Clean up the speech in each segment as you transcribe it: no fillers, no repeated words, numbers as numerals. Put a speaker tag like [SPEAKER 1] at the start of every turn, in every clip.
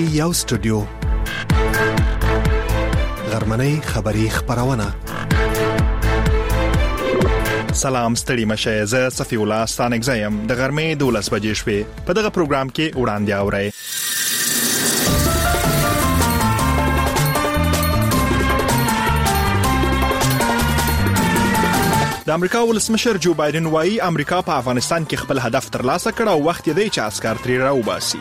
[SPEAKER 1] یو سټوډیو غرمنۍ خبری خبرونه.
[SPEAKER 2] سلام ستړي مشه، زه صفی الله ستانګزیم. د غرمې 12 بجې شوې. په دغه پروګرام کې وړاندې اورئ. د امریکا ولسمشر جو بایدن وایي امریکا په افغانستان کې خپل هدف ترلاسه کړ او وخت دی چې عسكر ترې راوباسي.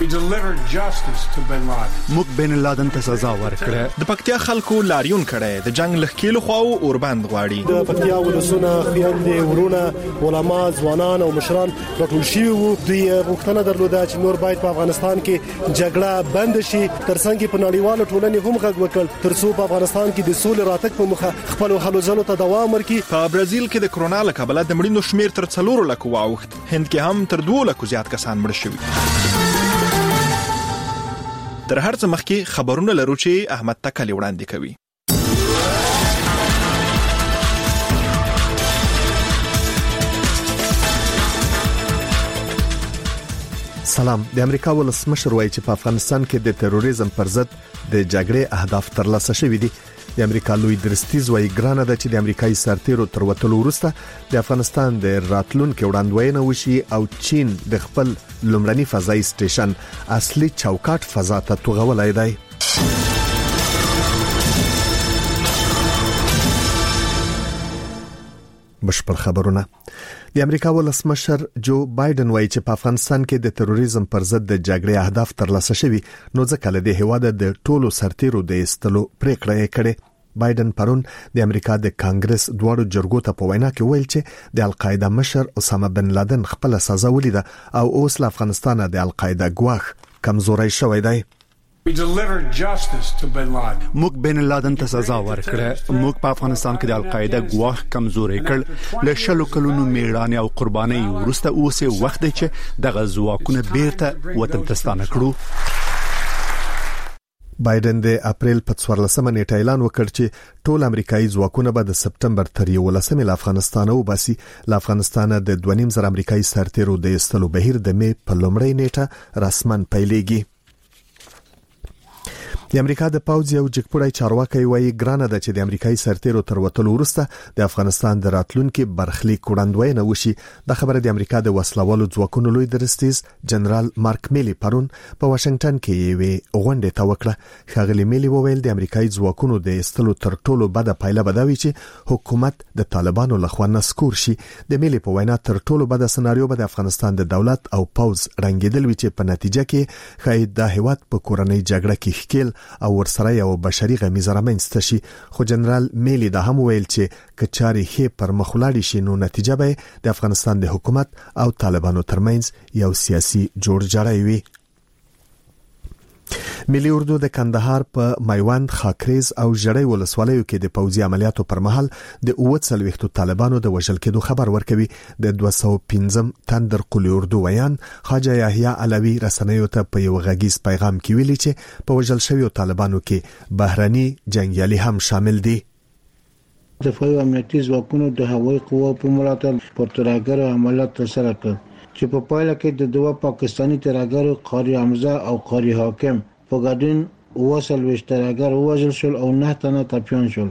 [SPEAKER 3] موږ بن لادن ته سزا ورکړه.
[SPEAKER 2] د پکتیا خلکو لاریون کړي د جنگ لخکېلو خواو اوربند غواړي.
[SPEAKER 4] د پکتیا ولسونه خويندې ورونه علما ځوانان او مشران راټول شوي وو. دوی غوښتنه درلوده چې نور باید په افغانستان کې جګړه بند شي، ترڅنګ په نړیوالو ټولنې هم غږ وکړ ترڅو په افغانستان کې د سولې راتګ په مخه خپل هلو ځلو ته دوام ورکړي.
[SPEAKER 2] په برازیل کې د کرونا له کبله د مړینو شمیر تر 4 لک واوښت. هند کې هم تر 2 لک زیات کسان مړ شوي. تر هر څه مخکې خبرونه لرو چې احمد تکلی وړاندې کوي.
[SPEAKER 1] سلام. د امریکا ولسمشر وایي چې په افغانستان کې د تروریزم پر ضد د جګړې اهداف ترلاسه شوي دي. د امریکا لوی درستیز وایي ګرانه ده چې د امریکایي سرتیرو تر وتلو وروسته د افغانستان د راتلونکو وړاندوینه وشي او چین د خپل لومړني فضایي سټیشن اصلي چوکاټ فضا ته توغولای دی. بشپړ خبرونه. د امریکا ولسمشر جو بایدن وایي چې په افغانستان کې د تروریزم پر ضد د جګړې اهداف ترلاسه شوي، نو ځکه له دې هواده د ټولو سرتیرو د استلو پریکړه یې کړې. بایدن پرون د امریکا د کانګرس دواړو جرګو ته په وینا کې ویل چې د القاعده مشر اسامه بن لادن خپل سزا ولیده او اوس له افغانستانه د القاعده ګواښ کمزوري شوی دی.
[SPEAKER 3] موږ بن لادن ته سزا ورکړه. موږ په افغانستان کې د القاعده ګواښ کمزوري کړ. له شلو کلونو میړانې او قربانۍ وروسته اوس وخت دی چې دغه ځواکونه بیرته وطن ته ستانه کړو.
[SPEAKER 1] بایدن د اپریل په 14 نیټه اعلان وکړ چې ټول امریکایي ځواکونه به د سپټمبر تر 11 له افغانستان وباسي. له افغانستانه د 2.5 امریکایي سرتیرو د استلو بهیر د می په لومړۍ نیټه رسمن پیلېږي. د امریکا د پوځ یو جګپړی چارواکي وایي ګرانه ده چې د امریکایي سرتیرو تر وتلو وروسته د افغانستان د راتلونکو برخلیک وړاندوینه وشي. د خبره د امریکا د وسلوالو ځواکونو لوی درستیز جنرال مارک میلی پرون په واشنگټن کې یوې غونډې ته وکړه. ښاغلي میلی وویل د امریکایي ځواکونو د استلو تر ټولو بده پایله بدوي چې حکومت د طالبانو لخوا نسکور شي. د میلی په وینا تر ټولو بده سناریو به د افغانستان د دولت او پوځ رنګیدل وي چې په نتیجه کې خاید د هیواد په کورنۍ جګړه کې ښکیل او ورسره یو بشري غمیزه رامنځته شي. خو جنرال میلی دا هم ویل چې کچاري هي پر مخولاړي شي نو نتیجه به د افغانستان د حکومت او طالبانو ترمنځ یو سیاسي جوړجاړی وي. ملي اردو د کندهار په میوند، خاکریز او ژړۍ ولسوالیو کې د پوځي عملیاتو پر مهال د 40 طالبانو د وژل کېدو خبر ورکوي. د 215 تندر قلی اردو ویان خواجه یحیی علوی رسنیو ته په یو غږیز پیغام کې ویلي چې په وژل شویو طالبانو کې بهرني جنگیالي هم شامل دي.
[SPEAKER 5] دفاعي امنیتي ځواکونو د هوایي قوو په ملاتړ پر ترهګر عملیات ترسره کړ چې په پایله کې د دوه پاکستانی ترهګرو قاری حمزه او قاری حاکم په ګډون 40 ترهګر وژل شول او 9 تنه ټپیان شول.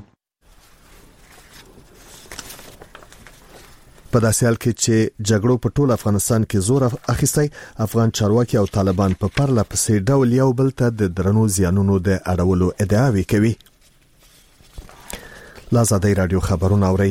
[SPEAKER 1] په داسې حال کې چې جګړو په ټول افغانستان کې زور اخیستی، افغان چارواکي او طالبان په پرله پسې ډول یو بل ته د درنو زیانونو د اړولو ادعاوې کوي. لازادی رادیو خبرونه اوري.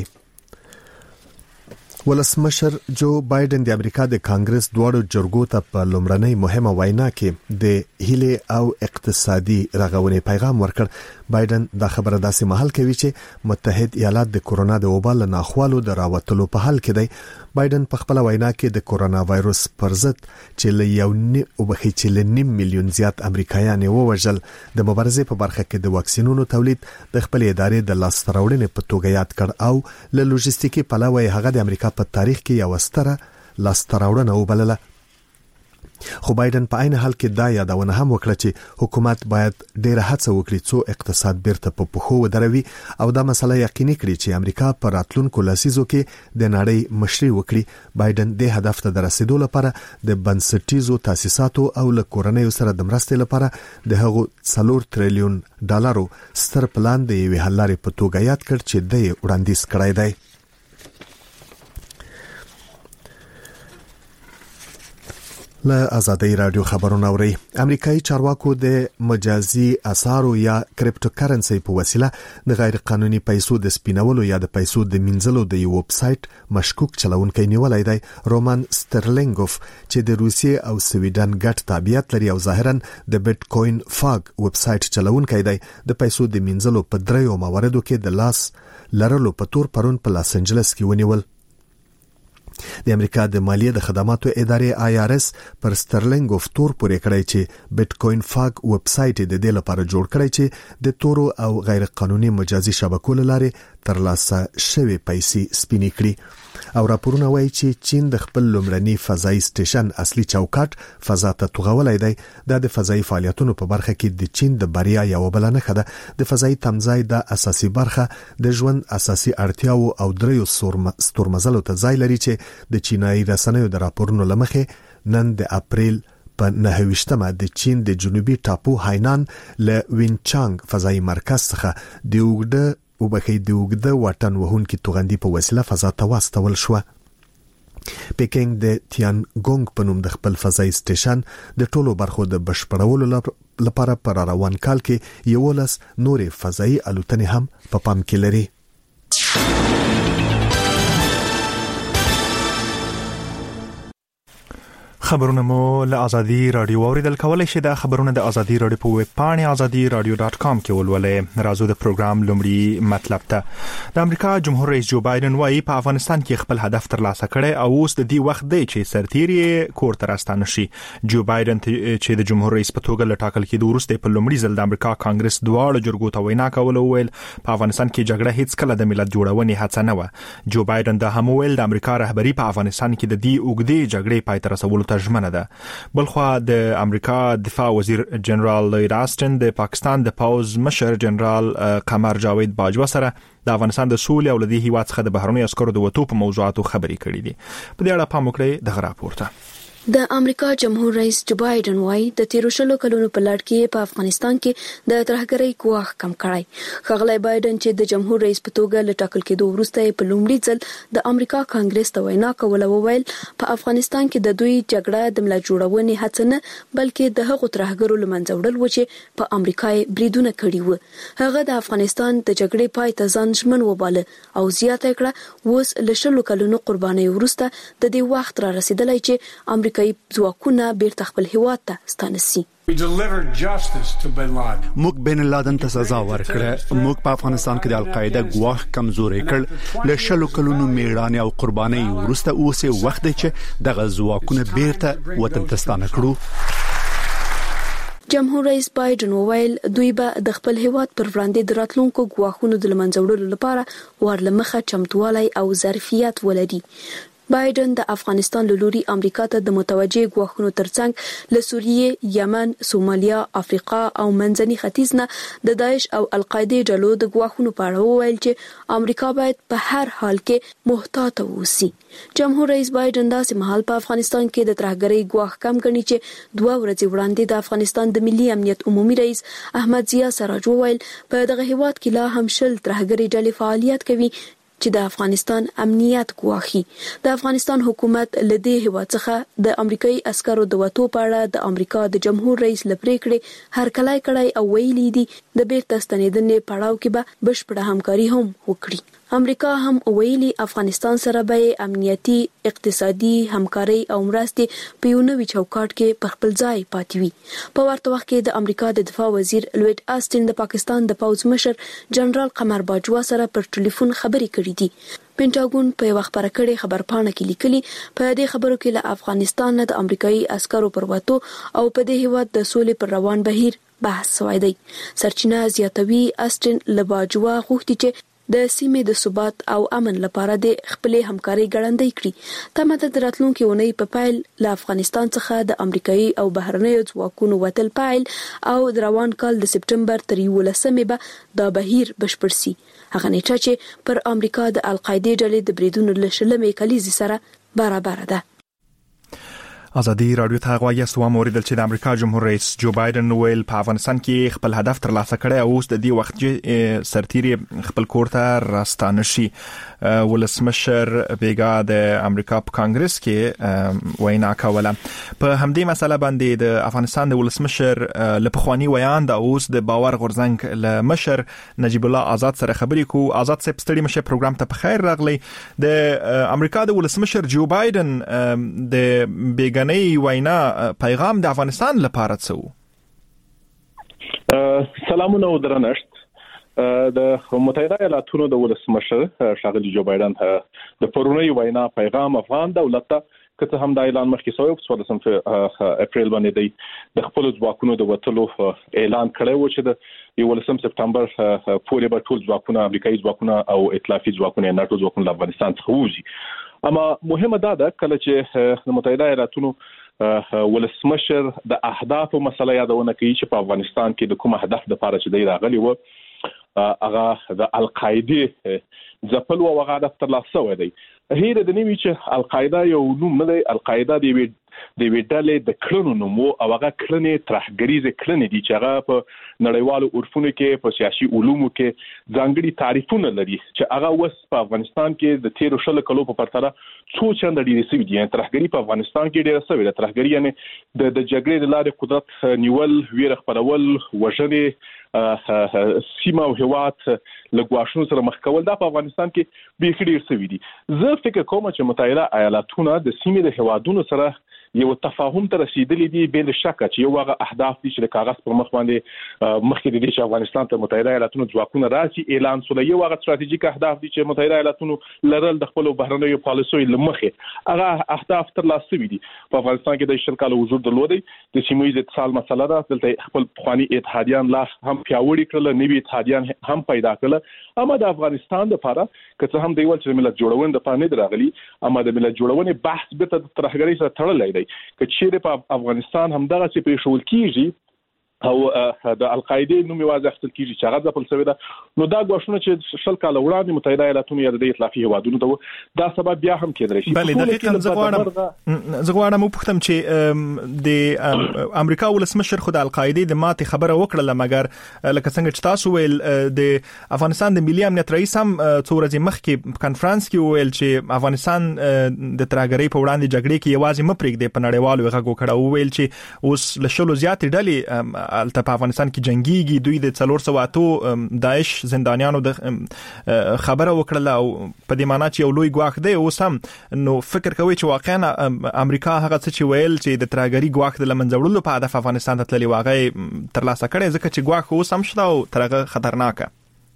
[SPEAKER 1] ولسمشر جو بایدن د امریکا د کانګرس دواړو جرګو ته په لومړنۍ مهمه وینا کې د هیله او اقتصادي رغونې پیغام ورکړ. بایدن دا خبره داسې مهال کوي چې متحد ایالات د کورونا د وبا له ناخوالو د راوتلو په حال کې دی. بایدن په خپل وینا کې د کورونا وایروس پر ضد چې له 1.5 میلیون زیات امریکایان ووژل د مبارزې په برخه کې د واکسینونو تولید د خپل ادارې د لاستراوړنې په توګه یاد کړ او له لوجستیکي پلوه هغه د امریکا په تاریخ کې یو ستره لاستراوړنه وبلله. خو بایدن په عین حال کې دا یادونه هم وکړه چې حکومت باید ډېره هڅه وکړي څو اقتصاد بیرته په پښو ودروي او دا مسله یقیني کړي چې امریکا په راتلونکو لسیزو کې د نړۍ مشري وکړي. بایدن د هدف ته د رسیدو لپاره د بنسټیزو تاسیساتو او له کورنیو سره د مرستې لپاره د هغو $4 تریلیون ستر پلان د یوې حل لارې په توګه یاد کړ چې د وړاندیز کړی دی. له آزادۍ رادیو خبرونه اوري. امریکایي چارواکو د مجازي اسعارو یا کریپټو کرنسي په وسیله د غیر قانوني پیسو د سپینولو یا د پیسو د منځلو د یو ویب سټ مشکوک چلونکي نیولای دی. رومان سترلینګوف چې د روسیې او سویډن ګډ تابعیت لري او ظاهرا د بیت کوین فاگ ویب سټ چلونکي دی، د پیسو د منځلو په 3 مواردو کې د لاس لرلو په تور پرون په لاس انجلس کې ونیول. د امریکا د مالیې د خدماتو ادارې IRS پر سترلینګوف تور پورې کړی چې بیت کوین فاگ ویب سټ د دې لپاره جوړ کړی چې د تورو او غیر قانوني مجازي شبکو لاره ترلاسه شوی پیسې سپینې کړي. او راپورونه وایي چې چین د خپل لومړني فضایي سټیشن اصلي چوکاټ فضا ته توغولای دی. د فضایي فعالیتونو په برخه کې د چین د بریا یو بل نه خده. د فضایي تمځای د اساسي برخه د ژوند اساسي اړتیاو او دریو ستورمزلو ته ځای لري چې د چینایي رسنیو د راپورونو لمخې نن د اپریل په 29مه د چین د جنوبي ټاپو هاینان له وینچانګ فضایي مرکز څخه د وګړه واټن وهونکي توغندي په وسیله فضا ته واستول شو. پیکینګ د تیان ګونګ په نوم د خپل فضایي سټیشن د ټولو برخو د بشپړولو لپاره پر روان کال کې 11 نورې فضایي الوتنې هم په پام کې لري.
[SPEAKER 2] خبرونه مو له آزادي رادیو اوریدل کولای شئ. د خبرونه د آزادي رادیو په ویب پاڼه azadi.radio.com کې ولولئ. راځو د پروګرام لومړی مطلب ته. د امریکا جمهور رئیس جو بایدن وايي په افغانستان کې خپل هدف ترلاسه کړي او اوس د دې وخت دی چې سرتیري کور ته راستانه شي. جو بایدن چې د جمهور رئیس په توګه لټاکل کېدو وروسته په لومړي ځل د امریکا کانګرس دواړو جرګو ته وینا کوله ویل په افغانستان کې جګړه هیڅ کله د ملت جوړونې هڅه نه و. جو بایدن د هم ویل د امریکا رهبری په افغانستان کې د دې اوږدې جګړې پای ته رسولو ته ژمنه ده. بلخوا د امریکا دفاع وزیر جنرال لوید آستن د پاکستان د پوز مشر جنرال قمر جاوید باجوا سره د افغانستان د سولې او لدی هیواد څخه د بهرنیو عسکرو د وټو په موضوعاتو خبرې کړې دي. په دې اړه پام وکړئ د راپورته.
[SPEAKER 6] د امریکا جمهور رئیس جو بایدن وايي د 13 کلونو په لړ کې په افغانستان کې د ترهګرۍ ګواښ کم کړی. خغلی بایدن چې د جمهور رئیس په توګه لټاکل کېدو وروسته په لومړي ځل د امریکا کانګرس ته وینا کوله وویل په افغانستان کې د دوی جګړه د ملت جوړونې هڅه نه بلکې د هغو ترهګرو لمنځه وړل و چې په امریکا یې بریدونه کړي وو. هغه د افغانستان د جګړې پای ته ځان ژمن وباله او زیاته کړه اوس له 10 کلونو قربانۍ وروسته د دې وخت را رسیدلی چې امریکایي ځواکونه بیرته خپل هیواد ته ستانه سي.
[SPEAKER 3] موږ بن لادن ته سزا ورکړه. موږ په افغانستان کې د القاعده ګواښ کمزوري کړ. له 10 کلونو میړانې او قربانۍ وروسته اوس وخت دی چې دغه ځواکونه بیرته وطن ته ستانه کړو.
[SPEAKER 6] جمهور رئیس بایدن وویل دوی به د خپل هیواد پر وړاندې د راتلونکو ګواښونو د لمنځه وړلو لپاره ورلمخه چمتووالی او ظرفیت ولري. بایدن د افغانستان له لوري امریکا ته د متوجه ګواښونو ترڅنګ له سوریې، یمن، سومالیا، افریقا او منځني ختیځ نه د داعش او القاعده ډلو د ګواښونو په اړه وویل چې امریکا باید په هر حال کې محتاط اوسي. جمهور رئیس بایدن داسې مهال په افغانستان کې د ترهګرۍ ګواښ کم ګڼي چې 2 ورځې وړاندې د افغانستان د ملي امنیت عمومي رئیس احمد ضیا سراج وویل په دغه هیواد کې لا هم 10 ترهګرۍ ډلې فعالیت کوي چې د افغانستان امنیت ګواښي. د افغانستان حکومت له دې هیواد څخه د امریکایي عسکرو د وټو په اړه د امریکا د جمهور رئیس لپریکړې هرکلی کړی او ویلي دي د بیرته ستنېدنې پړاو کې به بشپړه همکاري هم وکړي. امریکا هم ویلي افغانستان سره به امنیتي، اقتصادي همکاري او مرستې په یو نوي چوکاټ کې په خپل ځای پاتې وي. په ورته وخت کې د امریکا د دفاع وزیر لوید آستن د پاکستان د پوز مشر جنرال قمر باجوا سره پر ټلیفون خبرې کړې دي. پینټاګون په یو خبره کړې خبرپاڼه کې لیکلي په دې خبرو کې له افغانستان نه د امریکایي عسکرو پر وټو او په دې هیواد د سولې پر روان بهیر بحث شوی دی. سرچینه زیاتوي آستن له باجوا غوښتي چې د سیمې د ثبات او امن لپاره د خپل همکاري ګړندۍ کړي. تمه ده د راتلونکي اونۍ په پیل له افغانستان څخه د امریکایي او بهرنیو ځواکونو وتل پیل او د روان کال د سپټمبر تر 11مې به دا بهیر بشپړ شي. هغه نیټه چې پر امریکا د القاعده ډلې د بریدونو له شلمې کلیزې سره برابر ده.
[SPEAKER 2] ازادي رادیو ته غواړي چې موریدل چې د امریکا جمهور رئیس جو بایدن ویل په افغانستان کې خپل هدف ترلاسه کړی او اوس د دې وخت سرتیري خپل کور ته راستانه شي. ولسمشر بیګا د امریکا په کانګرس کې وینا کوله. په همدې مسله باندې د افغانستان د ولسمشر لپخوانی ویان د اوس د باور غورځنګ له مشر نجیب الله آزاد سره خبرې کو. آزاد صاحب ستړي مشه پروګرام ته په خیر راغلی. د امریکا د ولسمشر جو بایدن د بیګنۍ وینا پیغام د افغانستان لپاره څه و؟
[SPEAKER 7] سلامونه او درنښت. د متحده ایالاتونو د ولسمشر ښاغلي جو بایدن د پرونی وینا پیغام افغان دولت ته که هم د اعلان مخکې شوی په 14 اپریل باندې د خپل ځواکونو د وټلو اعلان کړی و چې د 11 سپټمبر پورې به ټول ځواکونه امریکایي ځواکونه او ائتلافي ځواکونه ناتو ځواکونه د افغانستان څخه وځي. اما مهمه ده کله چې د متحده ایالاتونو ولسمشر د اهداف مسله یادونه کوي چې په افغانستان کې د کوم هدف لپاره چې دی راغلی و هغه د القاعده ځپل او هغه هدف ترلاسه شوی دی. هیره د نیوي چې القاعده یو نوم نه دی. القاعده د ویډلې د کلونو نوم او هغه کلنې ترهګریزه کلنې دي چې هغه په نړیوالو عرفونو کې په سیاسي علومو کې ځانګړي تعریفونه لري چې هغه وس په افغانستان کې د 13 کلو په پرتله څو چنده ډیره سوي دي. ترهګری په افغانستان کې ډیره سوي ده. ترهګری یعنی د جګړې د لارې قدرت نیول، ویره خپرول، وژنې، سیمه او هوات لګواشونو سره مخ کول دا په افغانستان کې به ډیر سوي دي. زه فکر کوم چې متحده ایالاتونه د سیمې د هوادونو سره یو تفاهم ته رسیدلی دي بل شک چې یو هغه اهداف دي چې د کاغذ پر مخ باندې مخکې دي چې افغانستان ته متحده ایالاتونو ځواکونه راشي اعلان سول. یو هغه ستراتیژیک اهداف دي چې متحده ایالاتونو لرل د خپل بهرنیو پالیسیو لمخه هغه اهداف ترلاسه دي. په افغانستان کې د شل کال وجود درلودي د سیموي اتصال مسله ده. دلته خپل خواني اتحادیان لا هم پیاوړي کړل، نوي اتحادیان هم پیدا کړل. اما د افغانستان لپاره که هم دیول چې ملت جوړون د پانې دراغلي، اما د ملت جوړونې بحث به تر ترهګرۍ سره تړلې دی. که چیرې په افغانستان همدغه څه پېښول کیږي او د القاعده نوم واضح اخیستل کیږي چې هغه ځپل شوی ده، نو دا غوښنه چې شل کال وړاندې متحده ایالاتونو یا د ائتلافي هیوادونو ته دا سبب بیا هم کېدلی شي.
[SPEAKER 2] بلې دقیقاً زه غواړم وپوښتم چې د امریکا ولسمشر خو د القاعده د ماتې خبره وکړه، مګر لکه څنګه چې تاسو ویل د افغانستان د ملي امنیت رئیس هم څو ورځې مخکې په کانفرنس کې ویل چې افغانستان د ترهګرۍ په وړاندې جګړې کې یوازې مپرېږدي. په نړیوالو غږ وکړه او ویل چې اوس له شلو زیاتې ډلې الته په افغانستان کې جنگيږي. دوی د 408 داعش زندانیانو د خبره وکړه او په دې معنی چې یو لوی ګواښ دی. اوس هم نو فکر کوي چې واقعا امریکا هغه څه چې ویل چې د ترهګری ګواښ د لمنځوړلو په هدف افغانستان ته تللی واغې ترلاسه کړي، ځکه چې ګواښ اوس هم شته او ترغه خطرناکه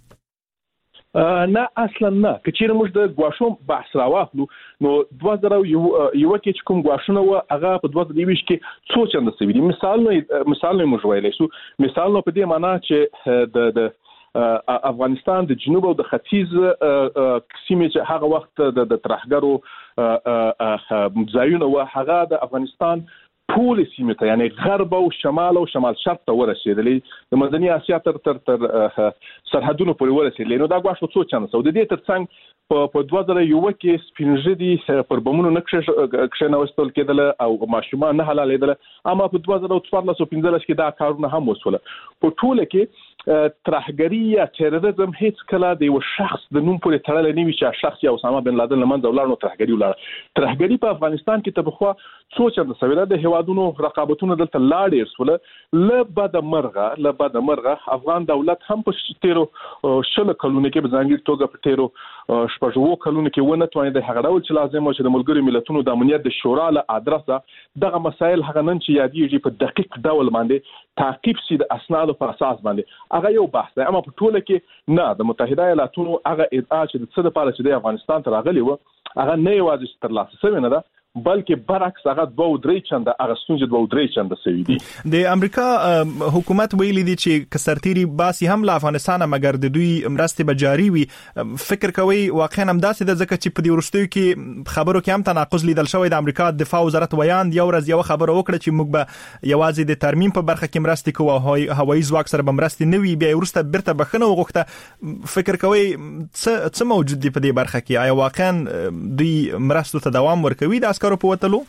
[SPEAKER 7] نه اصلا نه. که چیرې موږ د غواښو بحث راوخلو نو 2001 کې کوم غواښونه و هغه په 2020 کې څو چنده سوي دي. مثال نه موږ ویلای شو. مثال نو په دې معنی چې د افغانستان د جنوب او د ختیځ سیمې چې هغه وخت د ترهګرو ځایونه و هغه د افغانستان ټول سیمه ته یعنی غرب او شمال شرق ته ورسېدلې، د مدني اسیا تر سرحدونو پورې ورسېدلې. نو دا غواړو څو چانس او د دې ترڅنګ په 2001 کې سپینږدي پر بمونو نقشه نوستل کېدل او ماشومان نه حلالېدل. اما په 2014 کې دا کارونه هم وسول. په ټوله کې ترهګری یا تروریزم هیڅ کله د یو شخص د نوم پورې تړل نه وي چې شخص یا اسامه بن لادن لمنځه ولاړ نو ترهګری ولاړ. ترهګری په افغانستان کې تبخوا څو چنده سویدا د هوادونو رقابتونو دلته لاړ ارسول. ل بعد مرغه افغان دولت هم په 13 کلونو کې بځانګړي توګه په 13 شپږو کلونو کې ونه توانید هغه ډول چې لازم و چې د ملګرو ملتونو د امنیت د شورا له ادرسه دغه مسایل هغه نن چې یادېږي په دقیق ډول باندې تعقیب سي د اسنادو په اساس باندې هغه یو بحث دی. اما په ټوله کې نه د متحده ایالاتونو هغه ادعا چې د څه لپاره چې د افغانستان ته راغلی و هغه نه یوازې ترلاسه شوی نه ده بلکې برعکس هغه 2-3 چنده هغه ستونزې 2-3 چنده سوي دي.
[SPEAKER 2] د امریکا حکومت ویلي دي چې کسرتيري باسي هم له افغانستان مګر د دوی مرستې به جاري وي. فکر کوي واقعا هم داسې د ځکه چې په دې ورستیو کې خبرو کې هم تناقض لیدل شوی. د امریکا دفاع وزارت ویاند یو ورځ یو خبره وکړه چې موږ به یوازې د ترمیم په برخه کې مرستې کوو، هوایي ځواک سره به مرستې نه وي، بیا ورسته بیرته بخښنه وغوښته. فکر کوي څه موجود دي په دې برخه کې؟ آیا واقعا دوی مرستو ته دوام ورکوي د عسکرو په وتلو؟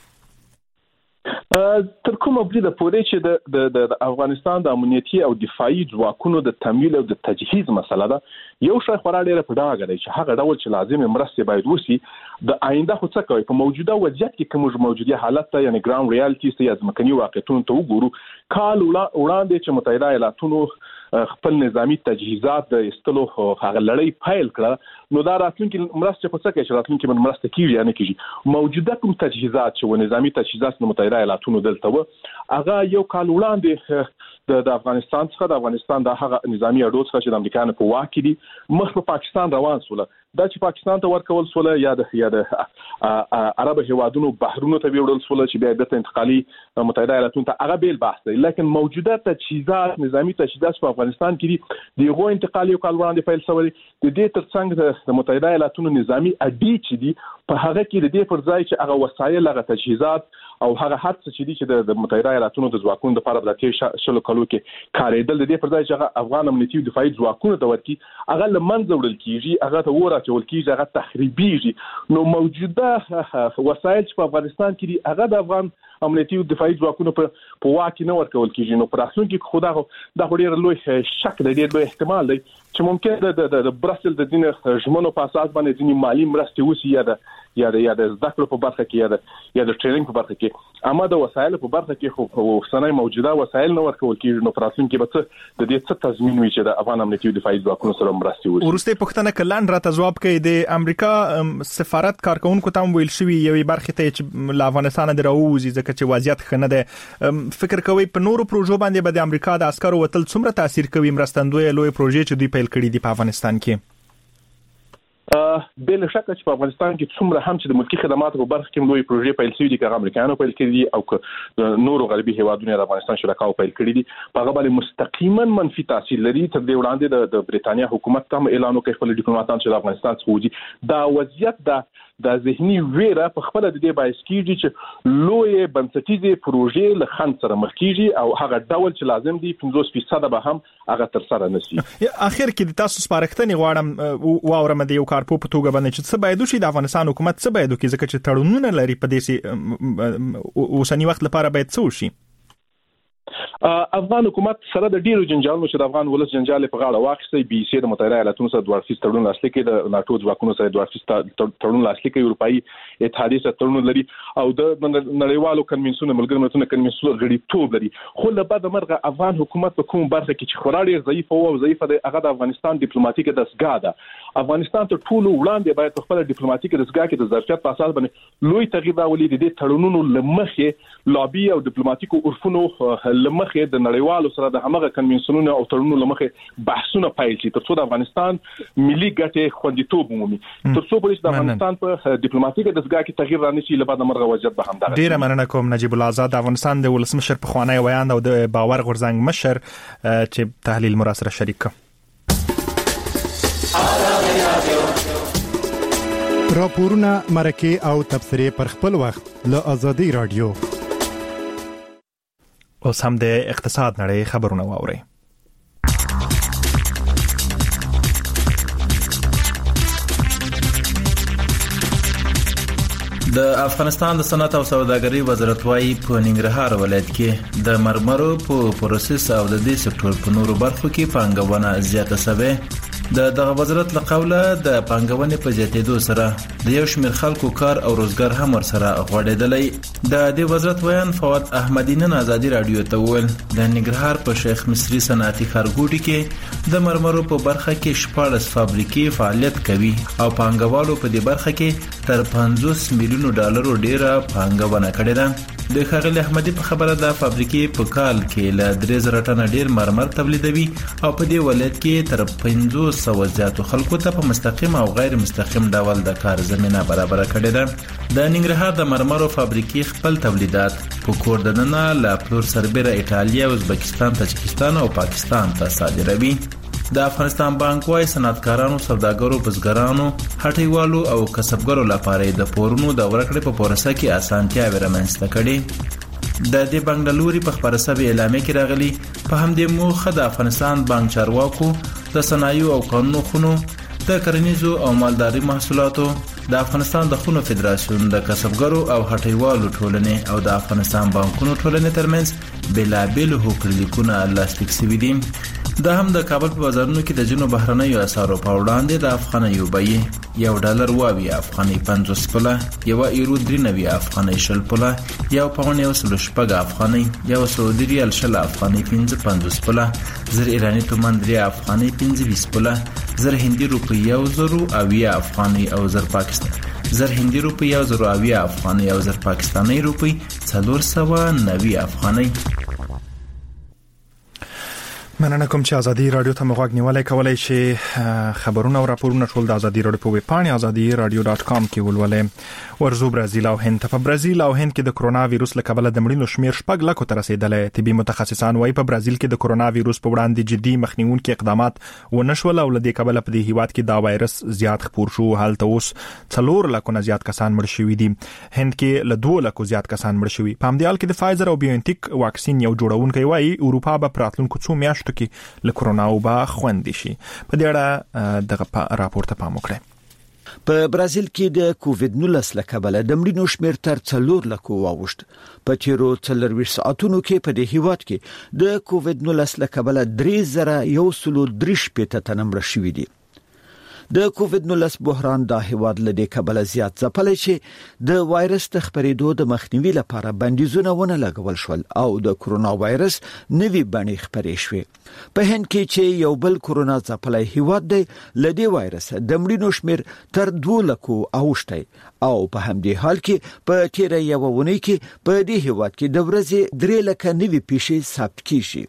[SPEAKER 7] تر کومه بریده پورې چې د افغانستان د امنیتي او دفاعي ځواکونو د تمویل او د تجهیز مسله ده، یو شی خورا ډیره په ډاګه دی چې هغه ډول چې لازم مرستې باید وسی د آینده خو څه کوي. په موجوده وضعیت کې کوم موجودي حالت ته یعنی ګراوند ریالټیز یا ځمکني واقعیتونو ته وګورو، کال وړاندې چې متحده ایالاتونو خپل نظامی تجهیزات د استلو هغه لړۍ فایل کړه، نو دا راتلونکي مرستې په څه کې چې راتلونکي من مرسته کیږي یا نه کیږي. موجوده کوم تجهیزات چې و نظامی تجهیزات د متحده ایالاتونو دلته و، هغه یو کال وړاندې د افغانستان څخه د افغانستان د هغه نظامی اډو څخه چې د امریکا نه په واک دي مخ په پاکستان روان سول. دا چې پاکستان ته ورکول سول یا د عرب هیوادونو بحرونو ته ویوړل سول چې بیا د انتقالي متحده ایالاتونو ته هغه بیل بحث دی. لیکن موجوده تجهیزات نظامی تجهیزات په افغانستان کې دي، دغه انتقالي کال وړاندې فایل شوی. د دې ترڅنګ د متحده ایالاتونو نظامی اډې چې دي په هغه کې د دې پر ځای چې هغه وسایل هغه تجهیزات او هغه هر څه چې دي چې د متحده ایالاتونو د ځواکونو لپاره د تیر شلو کلو کې کارېدل، د دې پر ځای چې هغه افغان امنیتي او دفاعي ځواکونو ته ورکی هغه لمنځه وړل کیږي، هغه ته ورچول کیږي، هغه تخریبيږي. نو موجوده وسایل چې په افغانستان کې دي هغه د افغان امنیتي او دفاعي ځواکونو په واک نه ورکول کیږي. نو پر اصل کې خدا د ډېر لوی شک دی، ډېر لوی احتمال دی چې ممکن د برسل د دین ژمنو په اساس باندې ځینې مالی مرستې وسی یا د زده کړو په برخه کې یا د ټریننګ په برخه کې، اما د وسایل په برخه کې خو سنای موجوده وسایل نه ورکول کیږي. نو پر اصل کې به د دې څه تضمین وي چې د افغان امنیتي او دفاعي ځواکونو سره مرستې وسی.
[SPEAKER 2] ورسته پښتنه کلان راته جواب کوي د امریکا سفارت کارکونکو ته ویل شوی یوې برخه ته چې له افغانستان دروځي ځکه چې وضعیت خنه ده. فکر کوي په نورو پروژو باندې به د امریکا د عسکرو وتل څومره تاثیر کوي مرستندوی لوی پروژې چې دوی پیل کړي دي په افغانستان کې؟
[SPEAKER 7] بل شک چې په افغانستان کې څومره هم چې د ملکی خدماتو په برخه کې لوی پروژې پیل شوي دي، که امریکایانو پیل کړي دي او که نورو غربي هیوادونو د افغانستان شرکاو پیل کړي دي، په هغه باندې مستقیما منفي تاثیر لري. تر دې وړاندې د بریتانیا حکومت هم اعلان وکړ خپل ډیپلوماټان چې د افغانستان څخه وځي. دا وضعیت د ذهني ویره په خپل د دې باعث کیږي چې لوی بنسټیزه پروژې له خند سره مخ کیږي او هغه ډول چې لازم دي 50% به هم هغه تر سره نشي.
[SPEAKER 2] اخر کې د تاسو سپارښتنې غواړم واورم د یو کارپو په توګه باندې چې څه باید وشي، د افغانستان حکومت څه باید وکړي ځکه چې تړونونه لري په دې اوسنی وخت لپاره باید څه وشي؟
[SPEAKER 7] افغان حکومت سره د ډیرو جنجالونو چې د افغان ولس جنجال په غاړه واخیستي، بي سي د متحده ایالاتونو سره دوه اړخیز تړون لاسلیک کړي، د ناتو ځواکونو سره دوه اړخیز تړون لاسلیک کړي، اروپאי اتحادیه سره تړون لري او د نړیوالو کنوینسیونونو ملګرو ملتونو کنوینسیون غړیتوب لري. خو له بعد مرغه افغان حکومت په کوم برخه کې چې خورا ډیر ضعیف او ضعیفه ده، هغه د افغانستان ډیپلوماټیک دستګاه ده. افغانستان ته ټول وړاندې باید په خپل ډیپلوماټیک دستګاه کې د ظرفیت په اساس باندې لوی تغییر راولي. د دې تړونونو لمخې لابي او ډیپلوماټیکو عرفونو لمخې د نړیوالو سره د همغه کنوینسیونونو او تړونونو لمخې بحثونه پیل شي ترڅو د افغانستان ملي ګټې خوندیتوب ومومي، ترڅو پولیس د افغانستان په ډیپلوماټیک دستګاه کې تغییر رانشي. له بعد مرغه وضعیت به همدغه.
[SPEAKER 2] ډیره مننه کوم نجیب الله آزاد، افغانستان د ولسمشر په خوانی ویاند او د باور غورځنګ مشر چې تحلیل مو سره شریک کړ.
[SPEAKER 8] راپورونه مرکه او تبصره پر خپل وخت له آزادي رادیو.
[SPEAKER 2] اوس هم د اقتصاد نړۍ خبرونه واوري.
[SPEAKER 9] د افغانستان د صنعت او سوداګرۍ وزارت وايي په ننګرهار ولایت کې د مرمرو په پروسس او د دې سکتور په نورو برخو کې پانګونه زیاته شوه. دغه وزارت له قوله د پانګونې په زیاتېدو سره د یو شمېر خلکو کار او روزګار هم ورسره غوړېدلی. د دې وزارت ویان فواد احمدی نن آزادي رادیو ته وویل د ننګرهار په شیخ مصری صنعتي ښارګوټي کې د مرمرو په برخه کې 14 فابریکې فعالیت کوي او پانګوالو په دې برخه کې تر 50 میلیون ډالرو ډیره پانګونه کړې ده. د ښاغلي احمدی په خبره د فابریکې په کال کې له 3000 ټنه ډیر مرمر تولیدوي او په دې ولایت کې تر 50 400 زیاتو خلکو ته په مستقیم او غیر مستقیم ډول د کار زمينه برابر کړې ده. د ننګرهار د مرمرو فابریکې خپل تولیدات په کور دننه له پلور سربېره ایټالیا، ازبکستان، تاجکستان او پاکستان ته صادروي. د افغانستان بانک وايي صنعتکارانو، سوداګرو، بزګرانو، هټیوالو او کسبګرو لپاره د پورونو د ورکړې په پروسه کې اسانتیاوې رامنځته کړي. د دې بانک د لوري په خبره سوي اعلامیه کې راغلي په همدې موخه د افغانستان بانک چارواکو د صنایع او قانونو خونو د کرنیزو او مالداري محصولاتو د افغانستان د خونو فدراسیون د کسبګرو او هټیوالو ټولنې او د افغانستان بانکونو ټولنې ترمنځ بېلابېل هوکړلیکونه لاسلیک شوي دي. دا هم د کابل په بازارونو کې د جنو بهرنیو اسعارو په وړاندې د افغانیو بیې $1 واوي افغاني 50 پوله، €1 افغاني 20 پوله، £1.6 افغاني، $1 شل افغاني 55 پوله، زر ایرانی تومان 3 افغاني 25 پوله، زر هندي روپی 1000 افغاني او زر هندي روپی 1000 افغاني او زر پاکستاني روپی 490 افغاني.
[SPEAKER 2] مننه کوم چې ازادي رادیو ته مغوږ نیولای کولای شي. خبرونه او راپورونه ټول د ازادي رادیو په ویب پاڼه azadi-radio.com کې ولولئ. ورزو برازیل او هند په برازیل او هند کې د کرونا وایروس له کبله د مړینو شمیر 6 لک ته رسیدلې. طبي متخصصان وايي په برازیل کې د کرونا وایروس په وړاندې جدي مخنیوونکي اقدامات ونشول او لدې کبله په دې هیواد کې دا وایرس زیات خپور شو. حالت اوس 4 لک نه زیات کسان مړ شوي دي. هند کې له 2 لک زیات کسان مړ شوي. په همدې حال کې د فایزر او بایونټیک واکسین یو جوړونکی وايي اروپا به پراتلونکو 2 میاشتو کې له کرونا وبا خوندې شي. په دې اړه دغه راپور ته پام وکړئ.
[SPEAKER 10] په برازیل کې د کووډ 19 له کبله د مړینو شمیر تر 4 لک واوښت. په تیرو 24 ساعتونو کې په دې هیواد کې د کووډ 19 له کبله 3113 تنه مړ شوي دي. د کووډ 19 بحران د هیواد له کبله زیات ځپلی چې د وایرس د خپرېدو د مخنیوي لپاره بندیزونه ونه لګول شول او د کرونا وایرس نوي بڼې خپرې شوې. په هند کې چې یو بل کرونا ځپلی هیواد دی، لدې وایرس د مړینو شمیر تر 2 لکو اوښتی او په همدې حال کې په تیره یوه اونۍ کې په دې هیواد کې د ورځې 3 لکه نوي پیښې ثبت کیږي.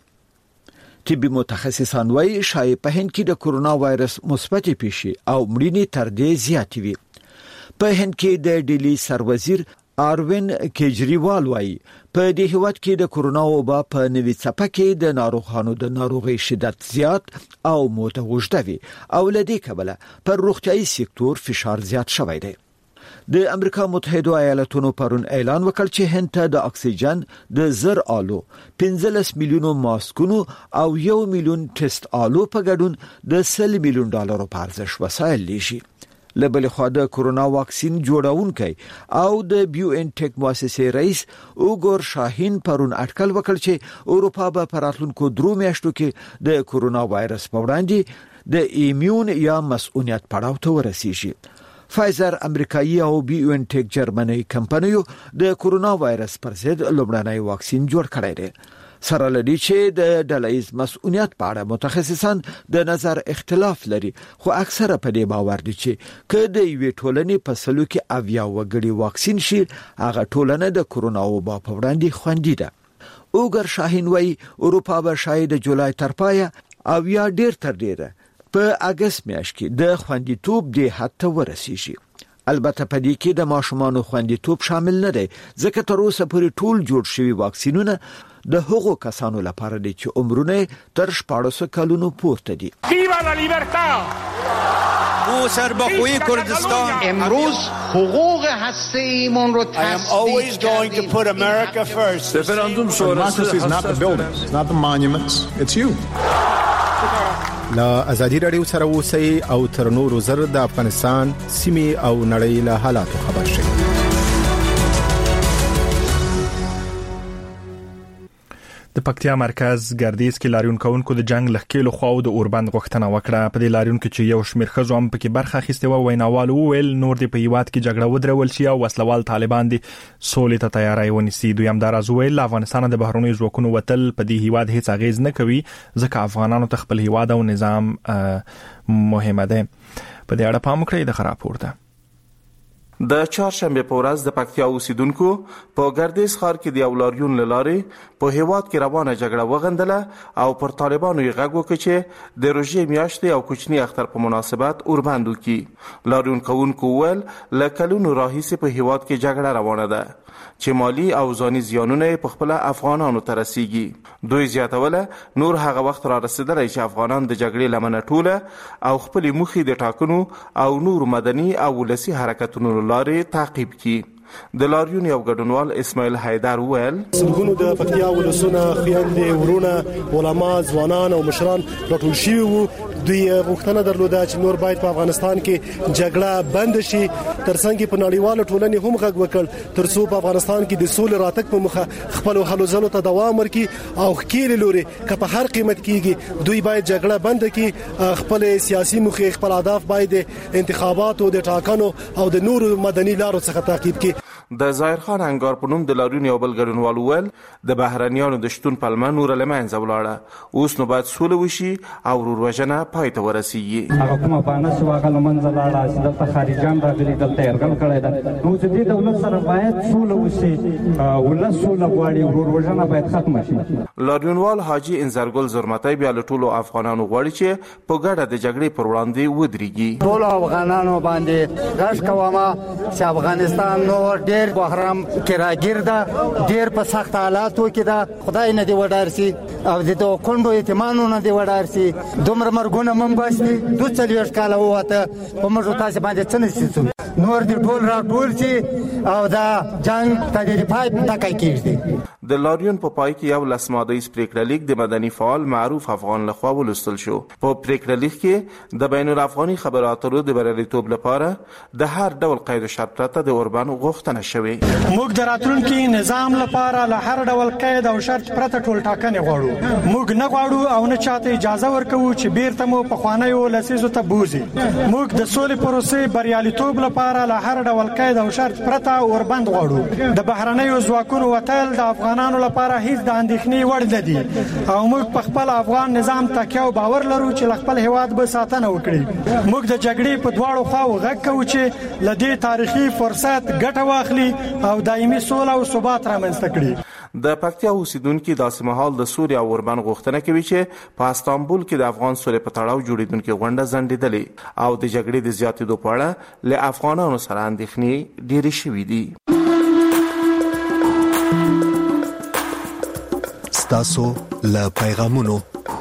[SPEAKER 10] طبي متخصصان وايي شاید په هند کې د کرونا وایرس مثبت پیښې او مړینې تر دې زیاتې وي. په هند کې د ډیلی سروزیر اروین کیجریوال وايي په دې هیواد کې د کرونا وبا په نوي څپه کې د ناروغانو د ناروغي شدت زیات او موته وژدوي او لدې کبله پر روغتيایي سکتور فشار زیات شوی دی. د امریکا متحده ایالاتونو پرون اعلان وکړ چې هند ته د اکسیجن د 1000 آلو، 15 میلیونو ماسکونو او 1 میلیون ټیسټ آلو په ګډون د $100 میلیون په ارزښت وسایل لیږي. له بل خوا د کرونا واکسین جوړونکی او د بایوانټیک مؤسسې رئیس اوګور شاهین پرون اټکل وکړ چې اروپا به په راتلونکو 3 میاشتو کې د کرونا وایرس په وړاندې د ایمیون یا مسؤلیت پړاو ته ورسیږي. فایزر امریکایي او بایوانټیک جرمني کمپنیو د کرونا وایرس پر ضد لومړنی واکسین جوړ کړی دی. سره لدی چې د ډله‌ییز مسؤلیت په اړه متخصصان د نظر اختلاف لري، خو اکثره په دې باور دي چې که د یوې ټولنې په سلو کې 80 وګړي واکسین شي، هغه ټولنه د کرونا وبا په وړاندې خوندي ده. اوګر شاهین وايي اروپا به شاید د جولای تر پایه او یا ډیر تر ډیره په اگست میاشت کې د خوندیتوب د حد ته ورسیږي. البته په دې کې د ماشومانو خوندیتوب شامل نه دی، ځکه تر اوسه پورې ټول جوړ شوي واکسینونه د هغو کسانو لپاره دي چې عمرونه تر 14 کلونو پورته دي. ویوا لا لیبرتا!
[SPEAKER 11] او سربخوی کردستان
[SPEAKER 12] امروز حقوق هسته‌ایمون رو تصدیق کردیم.
[SPEAKER 13] رفراندوم شورای is not the buildings, it's not the monuments, it's you.
[SPEAKER 8] لا ازادي رادیو سره اوسئ او تر نورو زر د افغانستان سیمې او نړۍ له حالاتو خبر شئ.
[SPEAKER 2] د پکتیا مرکز ګردیز کې لاریون کونکو د جنگ لخکېلو خواو د اوربند غوښتنه وکړه. په دې لاریون کې چې یو شمېر ښځو هم پکې برخه اخیستې وه، ویناوال وویل نور د په هیواد کې جګړه ودرول شي او وسلوال طالبان دي سولې ته تیاری ونیسي. دوی همداراز وویل له افغانستانه د بهرنیو ځواکونو وتل په دې هیواد هیڅ اغیز نه کوي، ځکه افغانانو ته خپل هیواد او نظام مهمه ده. په دې اړه پام وکړئ د راپور ده.
[SPEAKER 14] د چهارشنبه په ورځ د پکتیا اوسیدونکو په ګردیز ښار کې د لاریون لارې په هیواد کې روانه جګړه وغندله او پر طالبانو یې غږ وکړ چې د روژې میاشتې او کوچني اختر په مناسبت اوربند وکړي. لاریون کوونکو وویل له کلونو راهیسې په هیواد کې جګړه روانه ده چې مالی او ځاني زیانونه په خپل افغانانو ته رسیږي. دوی زیاتوله نور هغه وخت را رسیدلی چې افغانان د جګړې لمنه ټوله او خپل موخې د ټاکنو او نور مدني او ولسي حرکتونو لارې تعقیب کړي. د لاریون یو ګډونوال اسماعیل حیدر وویل
[SPEAKER 4] سلګونو د پکتیا ولسونه خويندې ورونه علما ځوانان او مشران راټول شوي وو. دوی غوښتنه درلوده چې نور باید په افغانستان کې جګړه بند شي، ترڅنګ په نړیواله ټولنې هم غږ وکړ ترڅو په افغانستان کې د سولې راتګ په مخه خپل هلو ځلو ته دوام ورکړي او خکېل لوري که په هر قیمت کېږي دوی باید جګړه بند کړي. خپل سیاسي موخې خپل اهداف باید انتخاباتو د ټاکنو او د نور مدني لارو څخه تعقیب کړي.
[SPEAKER 14] د ظاهر خان انګار په نوم د لاریون یو بل ګډونوال وویل د بهرنیانو د شتون پلمه نور له منځه ولاړه، اوس نو باید سوله وشي او وروژنه پای ته ورسیږي.
[SPEAKER 15] هغه کومه باندې چې واغله منځه لاړه چې دلته خارجان راغلي دلته يرغل کړی ده، نو چې دې دولت سره باید سوله وشي، ولس سوله غواړي، وروژنه باید ختمه شي.
[SPEAKER 14] لاریونوال حاجی انزرګل زرمتای بیا له ټولو افغانانو غواړي چې په ګډه د جګړې پر وړاندې ودرېږي.
[SPEAKER 16] ټول افغانانو باندې غږ کوم چې افغانستان نور ډېر بحرام کې راګیر ده، ډېر په سخت حالاتو کې ده، خدای نه دی وډار سي او د کندو اعتمادونو نه دی وډار سي. دومره مرګونه من باسي 240 کال وته په موږ تاسو باندې څه نشي نور دی ټول راټول سي او دا جنگ ته د پای تکای کیږي.
[SPEAKER 14] د لاریون په پای کې یو لسمادیز پریکړه لیک د مدني فعال معروف افغان لخوا ولوستل شو. په پریکړه لیک کې د بین الافغاني خبرو اترو د بریالیتوب لپاره د هر ډول قید او شرط پرته د اوربان غوښتنه شوې.
[SPEAKER 17] موږ د راتلونکي نظام لپاره له هر ډول قید او شرط پرته ټول ټاکنې غواړو. موږ نه غواړو او نه چاته اجازه ورکوو چې بیرته مو په خوانیو لسیزو ته بوزي. موږ د سولې پروسې بریالیتوب لپاره له هر ډول قید او شرط پرته اوربند غواړو. د بهرنیو ځواکونو وتل د افغانانو لپاره هیڅ د اندېښنې وړ نه دي او موږ په خپل افغان نظام تکیه او باور لرو چې خپل هیواد به ساتنه وکړي. موږ د جګړې په دواړو خواو غږ کوو چې له دې تاریخي فرصت ګټه واخلي او دایمي سوله او ثبات رامنځته کړي.
[SPEAKER 14] د پکتیا اوسیدونکو داسې مهال د سوري او اوربند غوښتنه کوي چې په استانبول کې د افغان سولې په تړاو جوړیدونکو غونډه ځنډېدلې او د جګړې د زیاتېدو په اړه له افغانانو سره اندېښنې ډېرې شوې دي.
[SPEAKER 1] ستاسو له پیغامونو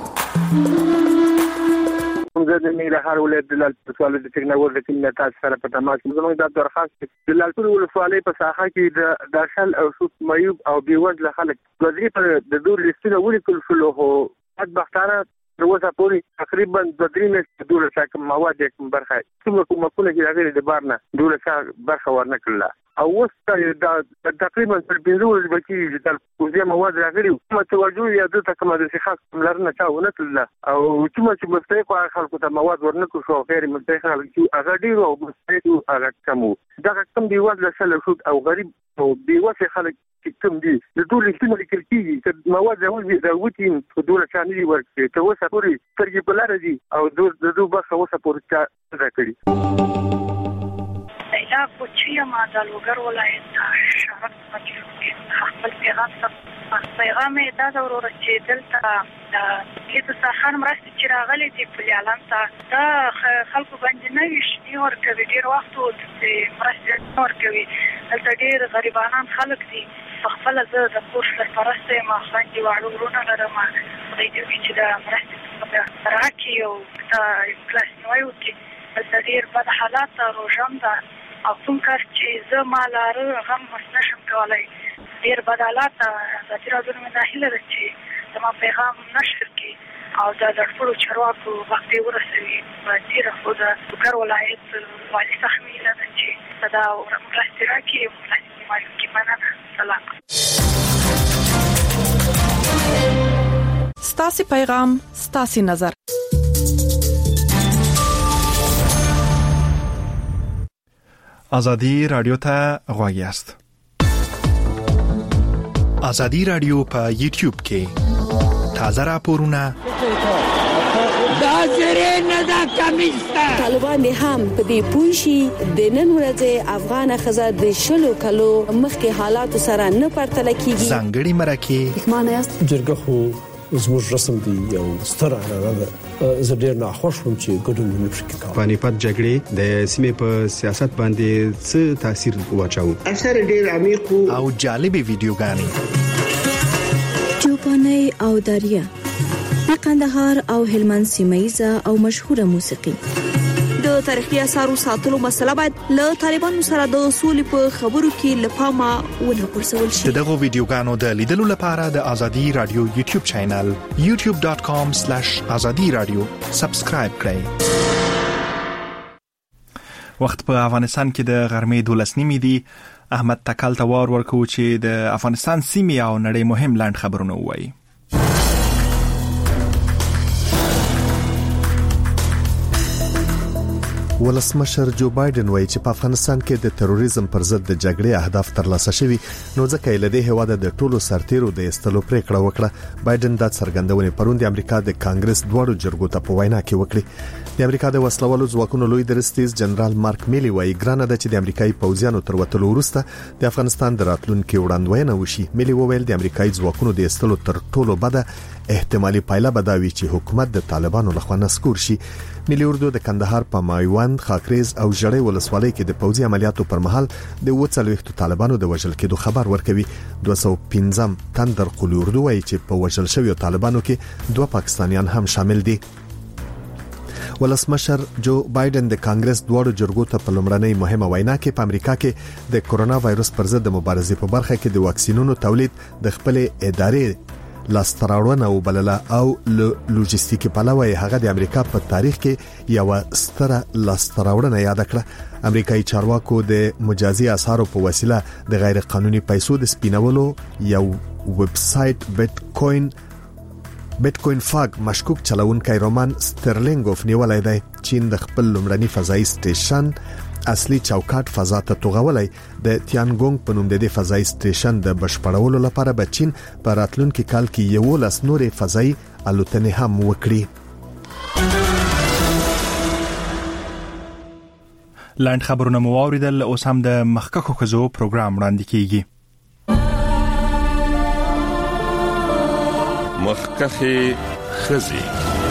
[SPEAKER 18] زه د ننګرهار ولایت د لالپورې د ټکنالوژي د ټیم تاسو سره په تماس کې زموږ د درخواست د لالپورې ولسوالۍ په ساحه کې د داخل او سود معیوب او بیوزله خلک د دې پر د دور لیستونه ولیکل شو. هو بدبختانه تر اوسه پورې تقریبا 2-3 میاشتې دوله څخه مواد کوم برخه څومره کومه چې راغلي د بارنه دوله څخه برخه ورنه کړله او اوس دا تقریبا تر 5 ورځې بچي د کوزه مواد راغلي کومه توجه یا د تکمه د خاص لرنه چاونه کړله او چې مستحق خلکو ته مواد ورنه کو شو غیر مستحق خلکو هغه ډیرو او مستحق هغه کمو دا کم دی وځل سره شو او غریب او بیوسه خلک چې کوم دي د ټول استعمال کړي چې مواد راوځي دا وتی په دوله چانې ورکړي ته اوسه پوری ترګي بلاره دي او د دوه برخه اوسه پوری چا کړی.
[SPEAKER 19] دا کوچیا ما د لوګر ولایت شهرت پکې خپل پیغام دا ضرور چې دلته د ساحن مرستې چې راغلي دي په اعلان ته دا خلکو باندې نه وشي ورکوي ډیر وخت د مرستې ورکوي دلته ډیر غریبانان خلک دي خپل زه د کور سرپرسته ما خوندې واړو ورونه لرم دوی دې چې د مرستې راکي او د کلاس نیوي دلته ډیر بد حالات روزم ده او کوم کار چې زه مالاره هم مسنشم کولای ډیر بدالات د تیرادونو مداخله ده چې زما پیغام نشر کی او د لړپړو چارواکو وخت ورسوي په تیر خو د لوګر ولایت والی تخمین ده چې دا مرستې راکي مرستې مایو کې مننه. سلام.
[SPEAKER 20] ستاسو پیغام ستاسو نظر.
[SPEAKER 2] آزادی رادیو ته غوږ یاست. آزادی رادیو په یوټیوب کې تازه راپورونه،
[SPEAKER 21] دا زری نه دا کمیسته.
[SPEAKER 6] طالبان هم په دې پوه شي د نن ورځې افغان خزه د شلو کلو مخکې حالات سره نه پرتله کیږي.
[SPEAKER 2] ځانګړي مرکه
[SPEAKER 6] معنی است
[SPEAKER 22] جرګه خو زموږ رسم دی یو ستر عنعنه ده. زه ډیر ناخوښ وم چې ګډون نه پکې کوم.
[SPEAKER 23] پانیپت جګړې د سیمې په سیاست باندې څه تاثیر واچاو؟
[SPEAKER 21] اثر ډیر عمیق
[SPEAKER 2] او جالبې ویډیوګانې.
[SPEAKER 6] چوپاني او دریا د قندهار او هلمند سیمایزه او مشهوره موسیقي. د تاریخي اثارو ساتلو مسله باید له طالبانو سره د اصول په خبرو کې لپاره ونه پرسول شي.
[SPEAKER 2] دغه ویډیوګانو د لیدلو لپاره د ازادي رادیو یوټیوب چینل youtube.com/azadi-radio سبسکرایب کړئ. وخت په افغانستان کې د غرمې 12 دی. احمد تکل توار ورکو چې د افغانستان سیمې او نړۍ مهم لاند خبرونه وایي.
[SPEAKER 1] ولسمشر جو بایدن وایي چې په افغانستان کې د تروریزم پر ضد د جګړې اهداف ترلاسه شوي، نو ځکه یې له دې هیواده د ټولو سرتیرو د ایستلو پریکړه وکړه. بایدن دا څرګندونه پرون د امریکا د کانګرس دواړو جرګو ته په وینا کې وکړه. د امریکا د وسلوالو ځواکونو لوی درستیز جنرال مارک میلی وایي ګرانه ده چې د امریکایي پوځیانو تر وتلو وروسته د افغانستان د راتلونکو وړاندوینه وشي. میلی وویل د امریکایي ځواکونو د ایستلو تر ټولو بده احتمالي پایله به دا وي چې حکومت د طالبانو لخوا نسکور شي. ملي اردو د کندهار په مایوند، خاکریز او جړې ولسوالۍ کې د پوځي عملیاتو پر مهال د 40 طالبانو د وژل کېدو خبر ورکوي. 215 تن در قول اردو وایي چې په وژل شویو طالبانو کې 2 پاکستانیان هم شامل دي. ولسمشر جو بایدن د کانګرس دواړو جرګو ته په لومړنۍ مهمه وینا کې په امریکا کې د کورونا وایرس پر ضد د مبارزې په برخه کې د واکسینونو تولید د خپل ادارې لاستراوړنه وبلله او لوجستیکي پلوی هغه د امریکا په تاریخ کې یو ستره لاستراوړنه یاد کړه. امریکایي چارواکو د مجازي اسعارو په وسیله د غیر قانوني پیسو د سپینولو یو ویب سټ بیتکوین فاگ مشکوک چلونکي رومان سترلینګوف نیولای دی. چین د خپل لومړني فضایي سټیشن اصلي چوکاټ فضا ته توغولای. د تیانګونګ په نوم د دې فضایي سټیشن د بشپړولو لپاره به چین په راتلونکي کال کې 11 نورې فضایي الوتنې هم وکړي.
[SPEAKER 2] لاند خبرونه مو اوریدل. اوس هم د مخکخو خزو پروګرام وړاندې کیږي.
[SPEAKER 24] مخکخه خزي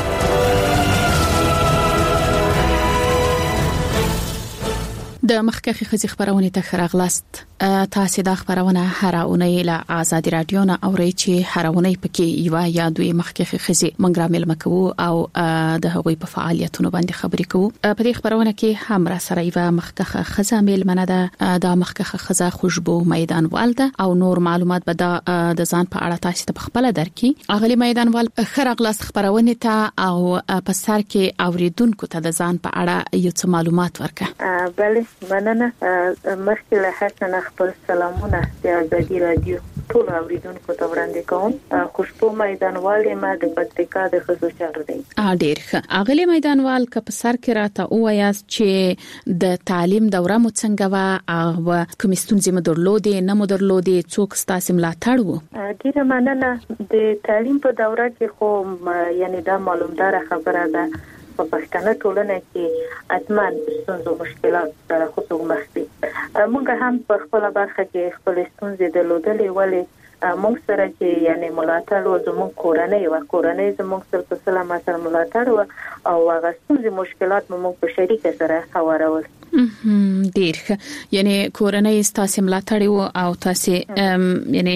[SPEAKER 20] د مخکخي خزي خبرونه ته خراغلاست. تاسو دا خبرونه هر اونۍ له آزادي رادیو نه اورئ چې هر اونۍ پکې یو یا دوی مخکخي خزي منګرامل مکو او د هغوی په فعالیتونو باندې خبرې کوو. په دې خبرونه کې هم را سره یو مخکخه خزه مل منه ده. دا مخکخه خزه خوشبو میدان والده او نور معلومات به د ځان په اړه تاسو ته خپل درکې. اغلی میدان وال خراغلاست خبرونه ته او په سر کې اوریدونکو ته د ځان په اړه یو څه معلومات ورکړه.
[SPEAKER 25] بله مننه. مخکې له حسن خپل سلامونه د آزادي رادیو ټول اوریدونکو ته وړاندې کوم. خوشبو میدانوال ما د پکتیکا د خصوصیت دی.
[SPEAKER 20] ډیر ښه. اغلی میدانوال که په سر کې راته وایاست چې د تعلیم دوره مو څنګه و او کوم ستونزې مو درلودې نه مو درلودې، څوک ستاسو ملاتړ وو؟
[SPEAKER 25] ډیره مننه. د تعلیم په دوره کې خو یعنی دا معلومدار خبره ده په پښتنه ټولنه کې اتمان ستونزو مشکلات سره خصوص مخ دي. موږ هم په خپل برخه کې خپل ستونزې درلودلې، ولې موږ سره چې یعنی ملاتړ و زموږ کورنۍ زموږ سره ملاتړ و او هغه ستونزې مشکلات موږ په شریکه سره هوارول.
[SPEAKER 20] ډیر یعنی کورنۍ تاسو ملاتړ او تاسو یعنی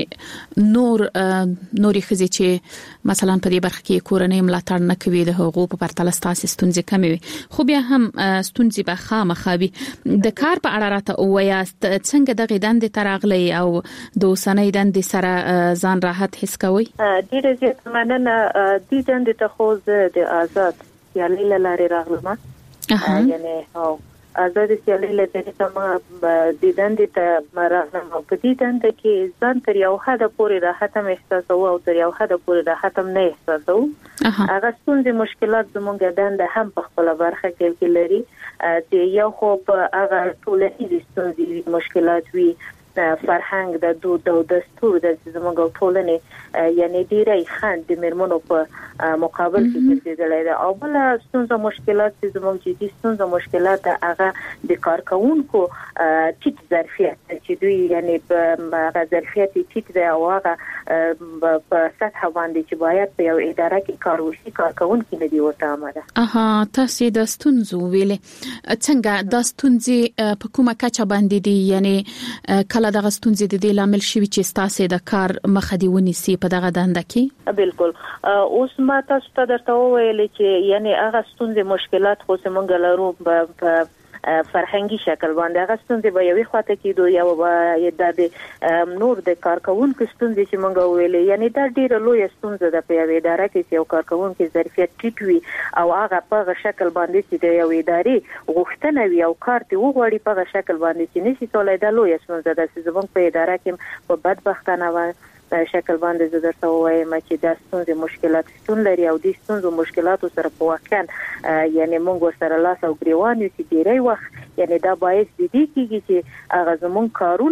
[SPEAKER 20] نوري خزي چې مثلا په دې برخه کې کورنۍ ملاتړ نه کوي د حقوق په پرتله تاسو ستونزې کموي، خو بیا هم ستونزې به خامخابي. د کار په اړه راته وایاست څنګه دغه دندې ترغلي او د اوسنۍ دندې سره ځان راحت حس کوي؟
[SPEAKER 25] ډیر زیات مننه. دې دندې ته خو د آزاد یالي لارې راغلم. یعنی آزاد سیالي لته ما د دندې ته مرغلم او په دې دندې کې ځان تر یو حد پورې راحت احساسو او تر یو حد پورې راحت نه احساسو. هغه څنګه مشکلات زموږ دنده هم په خپل برخه کې لري چې یو خو په هغه ټولنیز ستونزې مشکلات وي فرهنګ د دود او دستور د زموږ ټولنې یعنی ډیرې خند د مرمنو په مقابل کې ګرځیدلې ده او بل ستونزه مشکلات چې زموږ جدي ستونزه مشکلات هغه د کارکونکو ټیټ ظرفیت چې دوی یعنی په ظرفیت ټیټ دی او هغه په سطح باندې چې باید په یو اداره کې کار وشي کارکونکو نه دی وته آمده
[SPEAKER 20] تاسو د ستونزو ویلې څنګه د ستونزې په کومه کچه باندې دي یعنی کله د ستونزې د دې لامل شوی چې تاسو د کار مخه دی ونیسي په دغه دنده کې
[SPEAKER 25] بالکل اوس ما تاسو ته درته ویل چې یعنی هغه ستونزې مشکلات خو څنګه لرو په فرهنګي شکل باندې هغه ستونزې به یوې خواته کېدو یا د نور د کارکونکو ستونزې چې مونږ ویلې یعنی دا ډیره لوی ستونزه ده په یوې اداره کې چې یو کارکونکو ظرفیت ټیټ وي او هغه په شکل باندې چې د یوې ادارې غوښتنه وي او کار ته وغوړي په شکل باندې چې نشي کولای دا لوی ستونزه ده چې زموږ په اداره کې په بدبختانه شکل باندې زه درته وایم چې دا ستونزې مشکلات شتون لري او د ستونزو مشکلاتو سره په واقع یعنی موږ سره لاس او ګریوان یو چې ډیری وخت یعنی دا باعث دي کیږي چې هغه زمون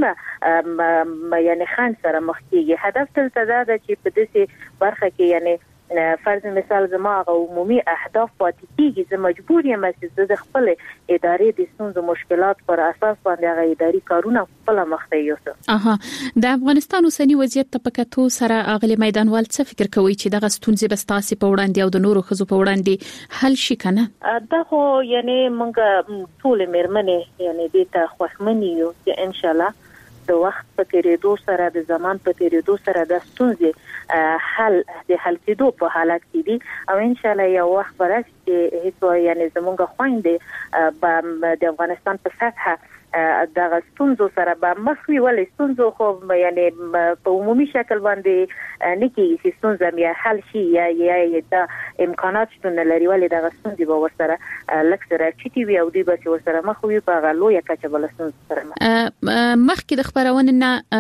[SPEAKER 25] کارونه یعنی خان سره مخ کیږي هدف تل دا ده چې په دې برخه کې یعنی فرض مثال زما عمومي اهداف پاتې کیږي زه مجبور یم چې د خپل ادارې د ستونزو مشکلات پر اساس باندې هغه اداري کارونه خپل مخ ته یوسه
[SPEAKER 20] د افغانستان اوسنی وضعیت ته پکاتو سره اغلی میدانوال څه فکر کوي چې دغه ستونزې بس تاسو په وړاندې او د نورو خزو په وړاندې حل شي کنه
[SPEAKER 25] دا خو یعنی موږ ټول مېرمنې یعنی د ته خوښمنی یو چې ان شاء الله د وخت په تیریدو سره د زمان په تیریدو سره د ستونزې حل کېدو په حالت کې دي او ان شاء الله یو وخت برابر چې هیڅ یعنی زموږ خويندې د افغانستان په سطح د ستونزو سره به مخوي ولې ستونزو خو یعنی په عمومي شکل باندې نکي چې ستونزه بیا حل شي یا د امکانات شتون لري ولې د ستونزې به ورسره لکسره چټي وي او دی به ورسره مخوي په غلو یا کچه بل ستونزه سره
[SPEAKER 20] مخکې د خبرونه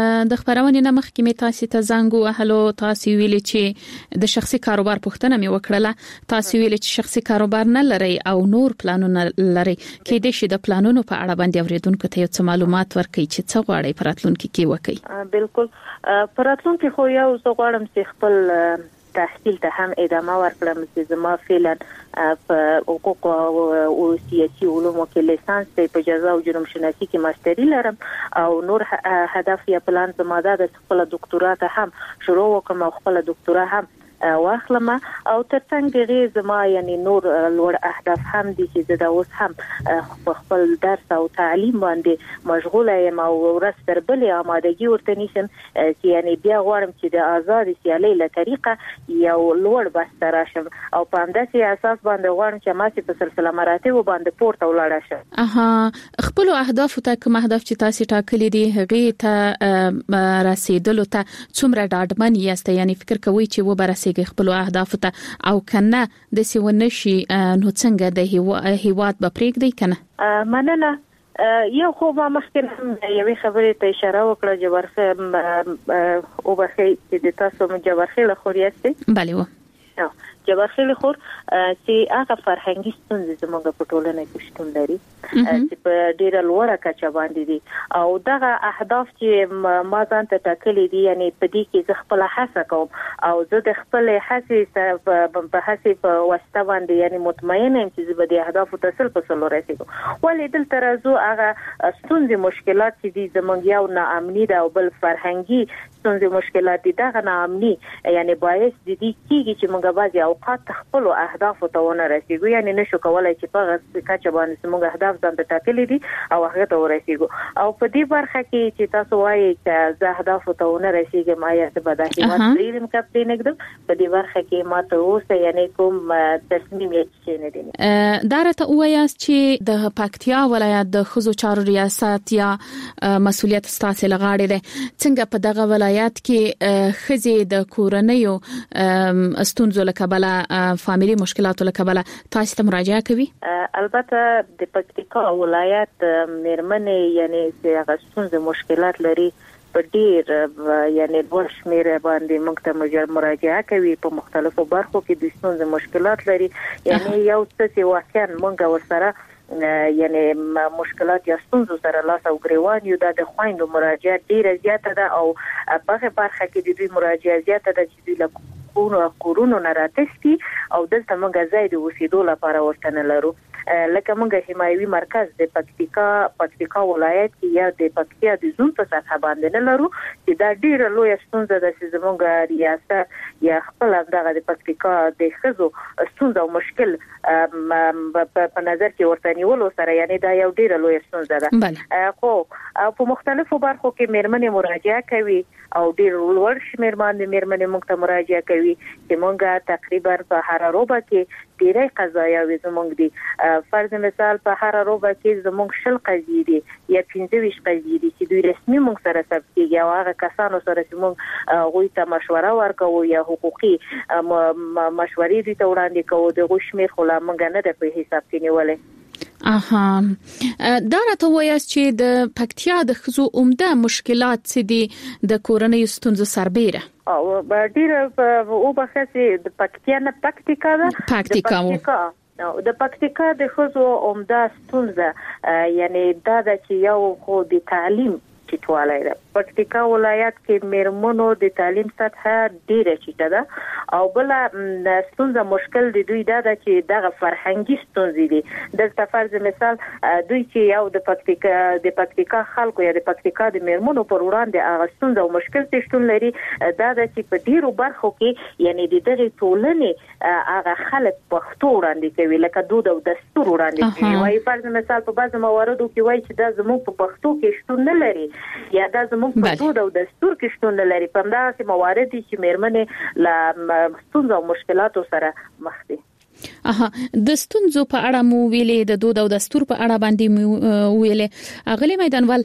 [SPEAKER 20] نه مخکې می تاسو ته زنګ وهلو تاسو ویلي چې د شخصي کاروبار پوښتنه می وکړه تاسو ویلي چې شخصي کاروبار نه لري او نور پلانونه لري کې د شي د پلانونو په اړه باندې اوریدونکو ته یو څه معلومات ورکړي چې څه غواړي پراتلونکو کې وکړي
[SPEAKER 25] بالکل پراتلونکو خو یو څه غواړم چې خپل تحصیل ته هم ادامه ورکړم چې زما فعلا په حقوق او سیاسي علومو کې لیسانس په جزا او جرم شناسي کې ماستری لرم او نور هدف یا پلان زما د خپل دکتورا ته هم شروع وکم او خپل دکتورا هم واخلم او ترڅنګ غي زما یعنی نور لوړ اهداف هم دي چې دا اوس هم خپل درس او تعلیم باندې مشغوله یم او ورځ تر بلې آمادګي ورته نشم چې یعنی بیا غواړم چې د آزاد سیالي له طریقه یو لوړ بستر راشم او په همداسې اساس باندې غواړم چې ماسي په سلسله مراتب باندې پورته ولاړ شم
[SPEAKER 20] خپل اهداف ته کوم اهداف چې تاسو ټاکلي دي هغه ته رسیدلو ته څومره ډاډمن یاست یعنی فکر کوئ چې و برسي خپل اهداف ته او کنه د سیونه شي نو څنګه د هیواد به پریږدي کنه
[SPEAKER 25] مننه یو خو ما مخکې یوې خبرې ته اشاره وکړه جبرخه او بخې چې د تاسو مجبرخه له خورياسته
[SPEAKER 20] بله و
[SPEAKER 25] جبرخه خور چې هغه فرهنګي ستونزې زموږ په ټولنه کې شتون لري چې په ډیره لوړه کچه باندې دي او دغه اهداف چې ما ځان ته ټاکلي دي یعنی په دې کې زه خپل هڅه کوم او زه د خپل هڅې په هڅې په واسطه باندې یعنی مطمئن یم چې زه به د اهدافو تصل په سلو رسیدم ولې دلته راځو هغه ستونزې مشکلات چې دي زموږ یو ناامني ده او بل فرهنګي ستونزې مشکلات دي دغه ناامني یعنی باعث دي کیږي چې موږ بعضي اوقات خپل اهداف ته ونه رسیدو یعنی نشو کولای چې په کچه باندې موږ اهداف ځان ته ټاکلي دي او هغه ته ورسیږو او په دې برخه کې چې تاسو وایي چې زه اهداف ته ونه رسیږم آیا څه به د هیواد پریرم کپټین نګدم په دې برخه کې ماته اوسه یعنی کوم تصمیم یې نه دي
[SPEAKER 20] دارته وایاست چې د پکتیا ولایت د خزو چارو ریاست یا مسولیت ستاسو لغاړي ده څنګه په دغه ولایت کې خزي د کورنیو ستونزو لکبله فاميلي مشکلاتو لکبله تاسو ته مراجعه کوي
[SPEAKER 25] البته د پکتیکا ولایت مېرمنې یعنی چې هغه ستونزې مشکلات لري په ډیر یعنی ورشمیر باندې موږ ته مراجعه کوي په مختلفو برخو کې د ستونزې مشکلات لري یعنی یو څه چې واقعا موږ ورسره یعنی مشکلات یا ستونزو سره لاس او ګریوان یو د خويندو مراجعه ډیره زیاته ده او په برخه کې د دوی مراجعه زیاته ده چې دوی له کورونو نه راتښتي او دلته موږ ځای د اوسېدو لپاره ورته نه لرو. لکه موږ حمایوي مرکز د پکتیکا ولایت کې یا د پکتیا د زون په سطح باندې نه لرو چې دا ډیره لوی ستونزه ده چې زموږ ریاست یا خپل دغه د پکتیکا د خزو ستونزه او مشکل په نظر کې ورته نیولو سره یعنی دا یو ډیره لوی ستونزه ده. خو په مختلفو برخو کې میرمنې مراجعه کوي او ډیر لوړ شمېر باندې میرمنې موږ ته مراجعه کوي چې موږ تقریبا په هر روبه کې ډیره قضایا وي زموږ دي. فرض مثال په هر روبه کې زموږ شل قضیې دي یا 15 قضیې دي چې دوی رسمي موږ سره ثبت کیږي او هغه کسانو سره چې موږ غوي ته مشوره ورکوو یا حقوقي مشورې دي ته وړاندې کوو د غوښمیر خلا موږ نه د په حساب کې نیولې.
[SPEAKER 20] دا راته وایي چې د پکتیا د خزو عمده مشکلات څه دي د کورنۍ ستونزو سربېره
[SPEAKER 25] او ډیره او بخښه د پکتیا نه پکتیکا د پکتیکا د خزو عمده ستونزه یعنی دا چې یو خو د تعلیم چټوالی ده. پکتیکا ولایت کې میرمنو د تعلیم سطح ډیره چټه ده او بل ستونزه مشکل دی دوی دا چې دغه فرهنګي ستونزې دي. د فرض مثال دوی چې یو د پکتیکا خلکو یا د پکتیکا د میرمنو پر وړاندې هغه ستونزه او مشکل تشتون لري دا چې په ډیرو برخو کې یعنی د دغه ټولنې هغه خلک پښتو وړاندې کوي لکه دود او دستور وړاندې کوي. وایي فرض مثال په بعض مواردو کې وایي چې دا زموږ په پښتو کې شتون نه لري یا دا زموږ په دود او دستور کې شتون نه لري. په همدغه موارد چې میرمنې له ستونزو او مشکلاتو سره مخ دي.
[SPEAKER 20] د ستونزو په اړه مو ویلې د دود او دستور په اړه باندې ویلې غلي میدانوال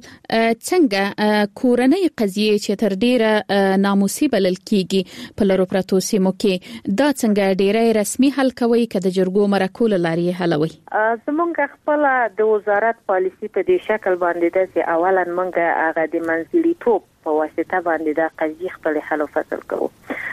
[SPEAKER 20] څنګه کورنۍ قضیه چې تر ډیره ناموسي بلل کیږي په لرو پرتو سیمو کې دا څنګه ډیره رسمي حل کوي کده جرګو مرکو لاري حلوي.
[SPEAKER 25] زمونږ خپل د وزارت پالیسی په دې شکل باندې ده چې اولا موږ هغه د منځګړیتوب په واسطه باندې دا قضیه خپل حل او فصل کوو.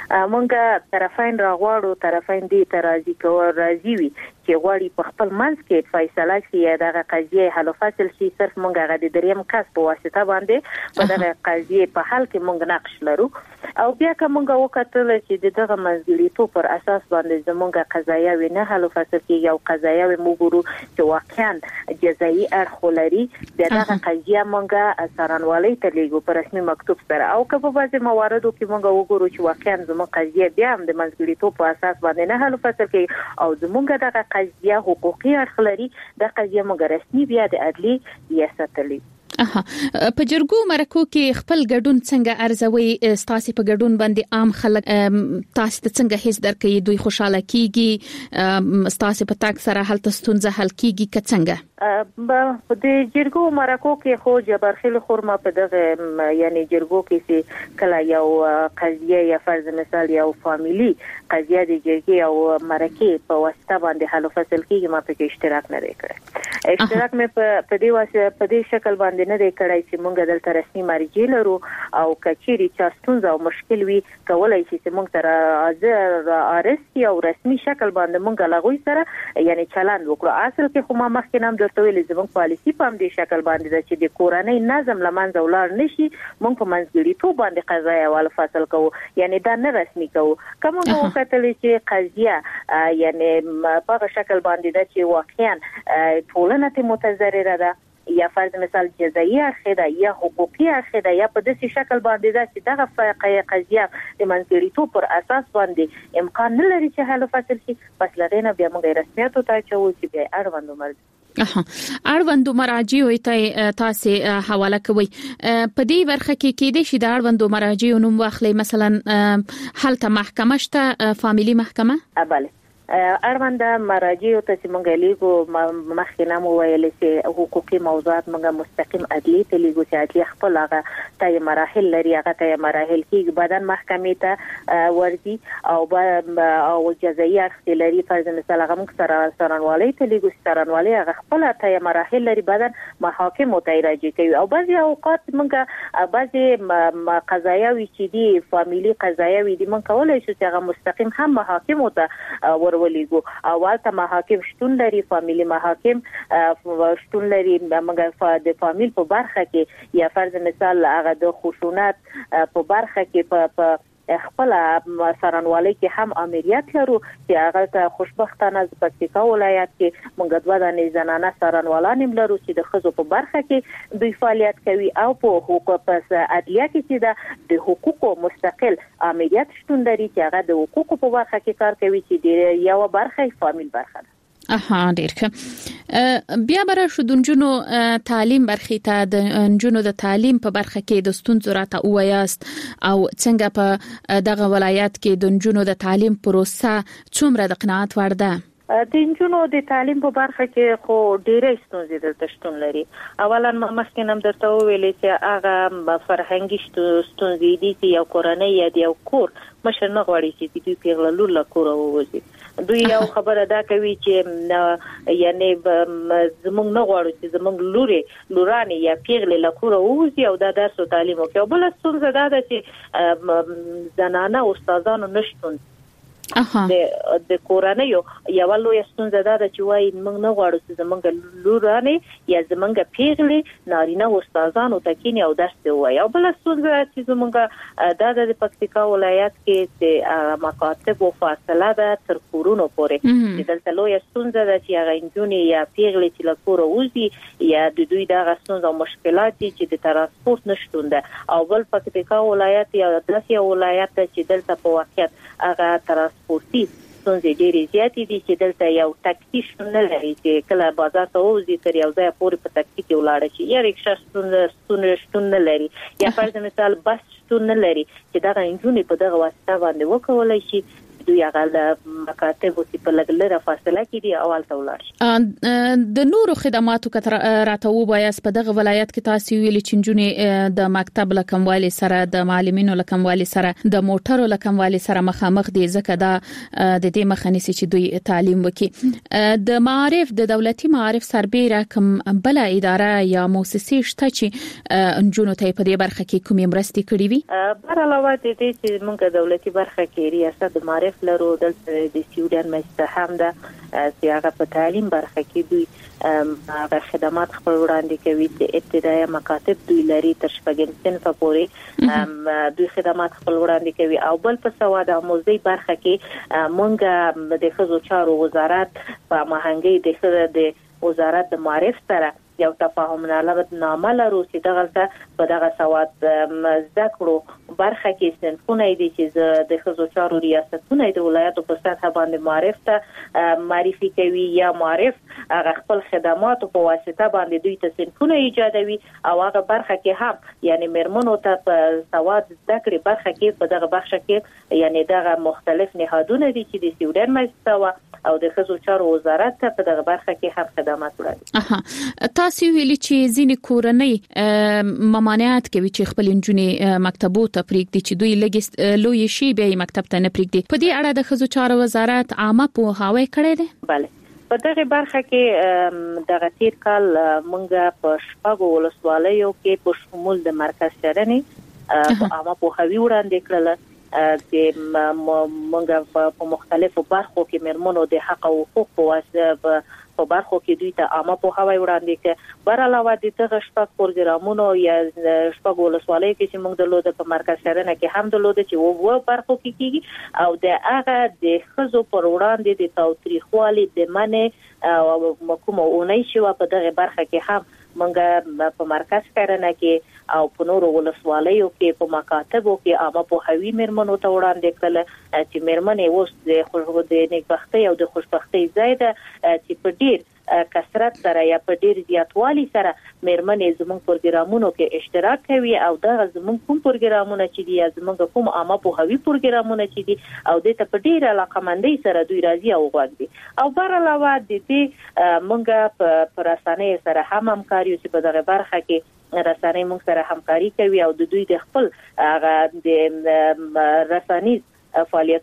[SPEAKER 25] موږ طرفین راغواړو طرفین دې ترازی کوي راضي وي چې غواړي په خپل منځ کې فیصله شي دغه قضیه حل او فصل شي. صرف موږ هغه د دریم کس په واسطه باندې په دغه قضیه په حل کې موږ نقش لرو او بیا کوم موږ وکړل چې دغه منځګړیتوب پر اساس باندې زموږ قضایا وینه حل او فصل کې یو قضایا موږ چې واقعا جزایي اړخ لري دغه قضیه موږ سرانوالۍ ته لیږو په رسمي مکتوب سره او که په بعضي مواردو کې موږ وګورو چې واقعا زموږ قضیه بیا هم د منځګړیتوب په اساس باندې نه حل او فصل کې او زموږ دغه قضیه حقوقي اړخ لري د قضیه موږ رسمي بیا د عدلي ریاست ته لیږو.
[SPEAKER 20] په جرګو مرکو کې خپل ګډون څنګه ارزوي ستاسو په ګډون باندې عام خلک تاسو ته څنګه هیڅ درکې دوی خوشاله کیږي ستاسو په تاک سره حل تستونزه حل کیږي که څنګه
[SPEAKER 25] د جرګو مرکو کې خو جبرخیل خورما په دغه یعنی جرګو کې چې کله یو قضیه یا فرض مثال یو فامیلی قضیه د جرګې او مرکې په واسطه باندې حل فصل کیږي ما په اشتراک نه کړی. اشتراک مې په دې واسطه په دې شکل باندې نه دی کړی چې موږ دلته رسمي مرجع لرو او کچيري چا ستونزه او مشکل وي کولای شي چې موږ تر حاضر ارسي او رسمي شکل باندې موږ لغوي سره یعنی چلند وکړو. اصل کې خو ما مخکې نام درته ویل زموږ پالیسی په دې شکل باندې چې د کورنۍ نظم لمنځه ولاړ نشي موږ په منځګړیتوب باندې قضایا ول فصل کوو یعنی دا نه رسمي کوو. کوم وکړل چې قضیه یعنی په شکل باندې د چې واقعا ټولنه ته متضرره ده یا فرض مثال جزایي اړخ ده یا حقوقي اړخ ده یا په داسې شکل باندې ده چې دغه قضیه د منځګړیتوب پر اساس باندې امکان نه لري چې حل فصل شي پس لغینه بیا موږ رسمیت ته چوي چې بیا
[SPEAKER 20] اړوندو مراجعو ته تاسو حواله کوي. په دې برخه کې کېدې شي د اړوندو مراجعو نوم واخلي مثلا هلته محکمه شته فامیلی محکمه
[SPEAKER 25] بله اړوند مراجع ته چې مونږ لیکو مخکې نامو ویل چې حقوقي موضوعات مونږ مستقیم عدلي ته لیکو چې عدلي خپل هغه تای مراحل لري هغه تای مراحل کې بدن محکمې ته ورځي او جزایي اړخ لري فرض مثال هغه موږ سرانوالۍ ته لیکو سرانوالۍ هغه خپل تای مراحل لري بدن محاکم ته راځي کوي او بعضي اوقات مونږ بعضي قضایا وی چې دي فامیلی قضایا وی دي مونږ کولای شو چې هغه مستقیم هم محاکم ته ولېګو اواته محاکم شتون لري فامیلی محاکم شتون لري موږ د فامیل په برخه کې یا فرض مثال هغه د خشونت په برخه کې په خپل سرانوالي کې هم امریت لرو چې هغه خوشبختانه د پکتیکا ولایت کې موږ دوه د زنانه سرانوالان لرو چې د خزو په برخه کې دوی فعالیت کوي او په حقوق په عدلیه کې د حقوقو مستقل امریت شتون لري چې هغه د حقوقو په برخه کې کار کوي چې د یو برخه فامیل برخه
[SPEAKER 20] ډیر ښه بیا بر شو د نجونو تعلیم برخې ته د نجونو د تعلیم په برخه کې د ستونزو راته وایاست او څنګه په دغه ولایت کې د نجونو د تعلیم پروسه څومره د قناعت وړ ده
[SPEAKER 25] د نجونو د تعلیم په برخه کې خو ډېرې ستونزې د تشتون لري اولا مخکې نم درته ویلې چې هغه فرهنګي ستونزې دي چې یو کورنۍ یا یو کور مشر نه غواړي چې دوی پیغلو له کور ووځي دوی یو خبره دا کوي چې یعنی زمونږ نه غواړو چې زمونږ لورانه یا پیغلې له کور ووځي او دا درس او تعلیم وکړي بل ستونزه دا ده چې زنانه استادانو نشټون د کورانه یو لوی ستونزه ده چې وایي موږ نه غواړو چې زمونږ لورانه یا زمونږ پیغلې نارینه استادانو تکینی او درس وایي او بل ستونزه چې زمونږ د پکتیکا ولایت کې د مکاتب او فاصله ده تر کورونو پورې چې دلته لوی ستونزه ده چې هغه انجونی یا پیغلې چې له کور وځي یا د دوی دغه ستونزه او مشکلات چې د ترانسپورت نشټون ده او بل پکتیکا ولایت یا داسې ولایت چې دلته په واقعیت هغه سپورتي ستونزې ډېرې زیاتې دي چې دلته یو تاکسي شتون نه لري چې کله بازار ته وځي تر یو ځای پورې په تاکسي کې ولاړ شي یا رکشا شتون نه لري یا فرض مثال بس شتون نه لري چې دا نجونې په دغه واسطه باندې وکولای شي دوی هغه د مکاتب او په لګلره فاصله کې دي اول ته ولاړ شي
[SPEAKER 20] د نورو خدماتو کتر راته وبایاس په دغه ولایت کې تاسو ویلي چې نجونې د مکتب لکموالي سره د معلمینو لکموالي سره د موټرو لکموالي سره مخامخ دي ځکه دا د دې مخنیسي چې دوی تعلیم وکړي د معارف د دولتي معارف سربېره کوم بل اداره یا مؤسسه شته چې نجونو ته په دې برخه کې کومې مرستې کړې وي
[SPEAKER 25] بر علاوه د دې چې موږ دولتي برخه کې ریاست د معارف لرو دلته د سیوډن مجلس هم ده چې هغه په تعلیم برخه کې دوی هغه خدمات خپل وړاندې کوي چې ابتدایي مکاتب دوی لري تر شپږم صنف پورې دوی خدمات خپل وړاندې کوي او بل په سواد آموزي برخه کې مونږ د ښځو چارو وزارت په مهنګي د وزارت د معارف سره یو تفاهم نامه لرو چې دغه په دغه سواد زده کړو برخه کې صنفونه دي چې د ښځو چارو ریاستونه د ولایتو په سطح باندې معرف ته معرفي کوي یا معرف هغه خپل خدمات په واسطه باندې دوی ته صنفونه ایجادوي او هغه برخه کې هم یعنی مرمنو ته په سواد زده کړې برخه کې په دغه برخه کې یعنی دغه مختلف نهادونه دي چې د سیوډن مجلس او د ښځو چارو وزارت ته په دغه برخه کې هم خدمات وړاندې
[SPEAKER 20] تاسو ویلي چې ځینې کورنۍ ممانعت کوي چې خپل نجونې مکتبو ته پریږدي چې دوی لګي لوی شي به مکتب ته نه پریږدي په دې اړه د ښځو چارو وزارت عامه پوهاوی کړی دی
[SPEAKER 25] بله په دغه برخه کې دغه تیر کال مونږ په شپږو ولسوالیو کې په شمول د مرکز شرنې په عامه پوهاوی وړاندې کړل چې مونږ په مختلفو برخو کې مرمنو د حق او حقوق په واسطه په برخو کې دوی ته عامه پوهاوی وړاندې کړ بر علاوه د دغه شپږ پروګرامونو یا شپږ ولسوالۍ کې چې موږ درلوده په مرکز شرنه کې هم درلوده چې وو برخو کې کیږي او د هغه د خزو پر وړاندې د تاوتریخوالي د منې او کومه اونۍ شو په دغه برخه کې هم موږ په مرکز شرنه کې او په نورو ولسوالیو کې په مکاتبو کې عامه پوهاوی مرمنو ته وړاندې کړل چې مرمنې اوس د نیکبختۍ او د خوشبختۍ ځای ده چې په ډیر کثرت سره یا په ډیر زیاتوالي سره مرمنې زموږ پروګرامونو کې اشتراک کوي او دا زموږ کوم پروګرامونه چې دي زموږ کوم عامه پوهاوی پروګرامونه چې دي او د ته په ډیر علاقمندۍ سره دوی راځي او غواړي او بر علاوه د دې موږ په رسنۍ سره هم همکاري چې په دغه برخه کې رسنۍ موږ سره همکاري کوي او د دوی د خپل هغه د رسنۍ فعالیتونو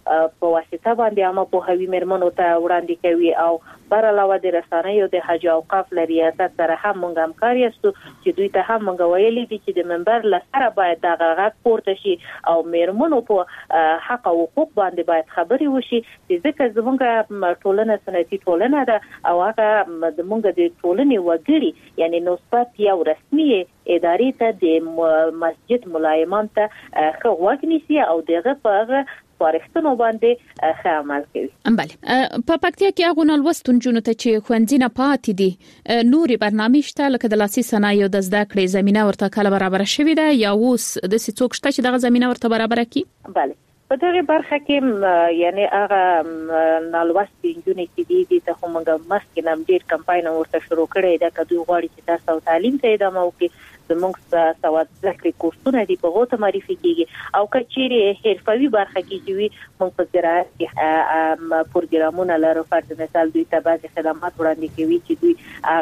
[SPEAKER 25] په واسطه باندې عامه پوهاوی مرمنو ته وړاندې کوي او بر علاوه د رسنیو د حج اوقاف ریاست سره هم موږ همکاري استو چې دوی ته هم موږ ویلي دي چې د منبر لسره باید د غږ پورته شي او مرمنو په حق او حقوق باندې باید خبري وشي چې ځکه زموږ ټولنه سنتي ټولنه ده او هغه موږ د ټولنې وګړي یعنی نسبت یو رسمي ادارې ته د مسجد ملایمان ته خو نیسی او دغه په فارښتنو باندې عمل کوي.
[SPEAKER 20] بله په پکتیا کې هغه نلوستونجونو ته چې خوندینه پاتې دي نوري برنامه شته لکه د لاسي صنایع د زده کړې زمينه ورته کله برابر شوې ده یا اوس د څوک شته چې دغه زمينه ورته برابر کړي؟
[SPEAKER 25] بله په دغه برخه کې یعنی هغه نلوستونجونو چې دي ته هم مخکې نم ډیر کمپاین ورته شروع کړی دا کدو غواړي چې تاسو تعلیم ته ادامه وکړي زموږ سواد ذکر کورسونه دي په غوته معرفي کیږي او کچيري حرفوي برخه کې چې وي موږ په زراعت کې پروګرامونه لرو فرض مثال دوی ته بعضي خدمات وړاندې کوي چې دوی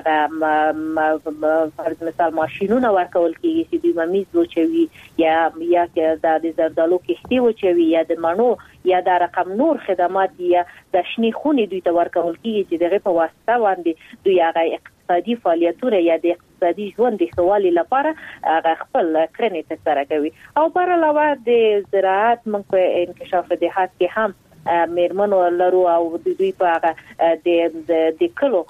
[SPEAKER 25] هغه فرض مثال ماشينونه ورکول کیږي چې دوی ممیز وچوي یا د زردالو کښتۍ وچوي یا د مڼو یا د رقم نور خدمات یا د شنی خونې دوی ته ورکول کیږي چې دغه په واسطه باندې دوی هغه اقتصادي فعالیتونه یا د اقتصادي ژوند د خوالي لپاره هغه خپل کړنې ترسره کوي او بر علاوه د زراعت موږ په انکشاف دهات کې هم میرمنو لرو او دوی په هغه د کلو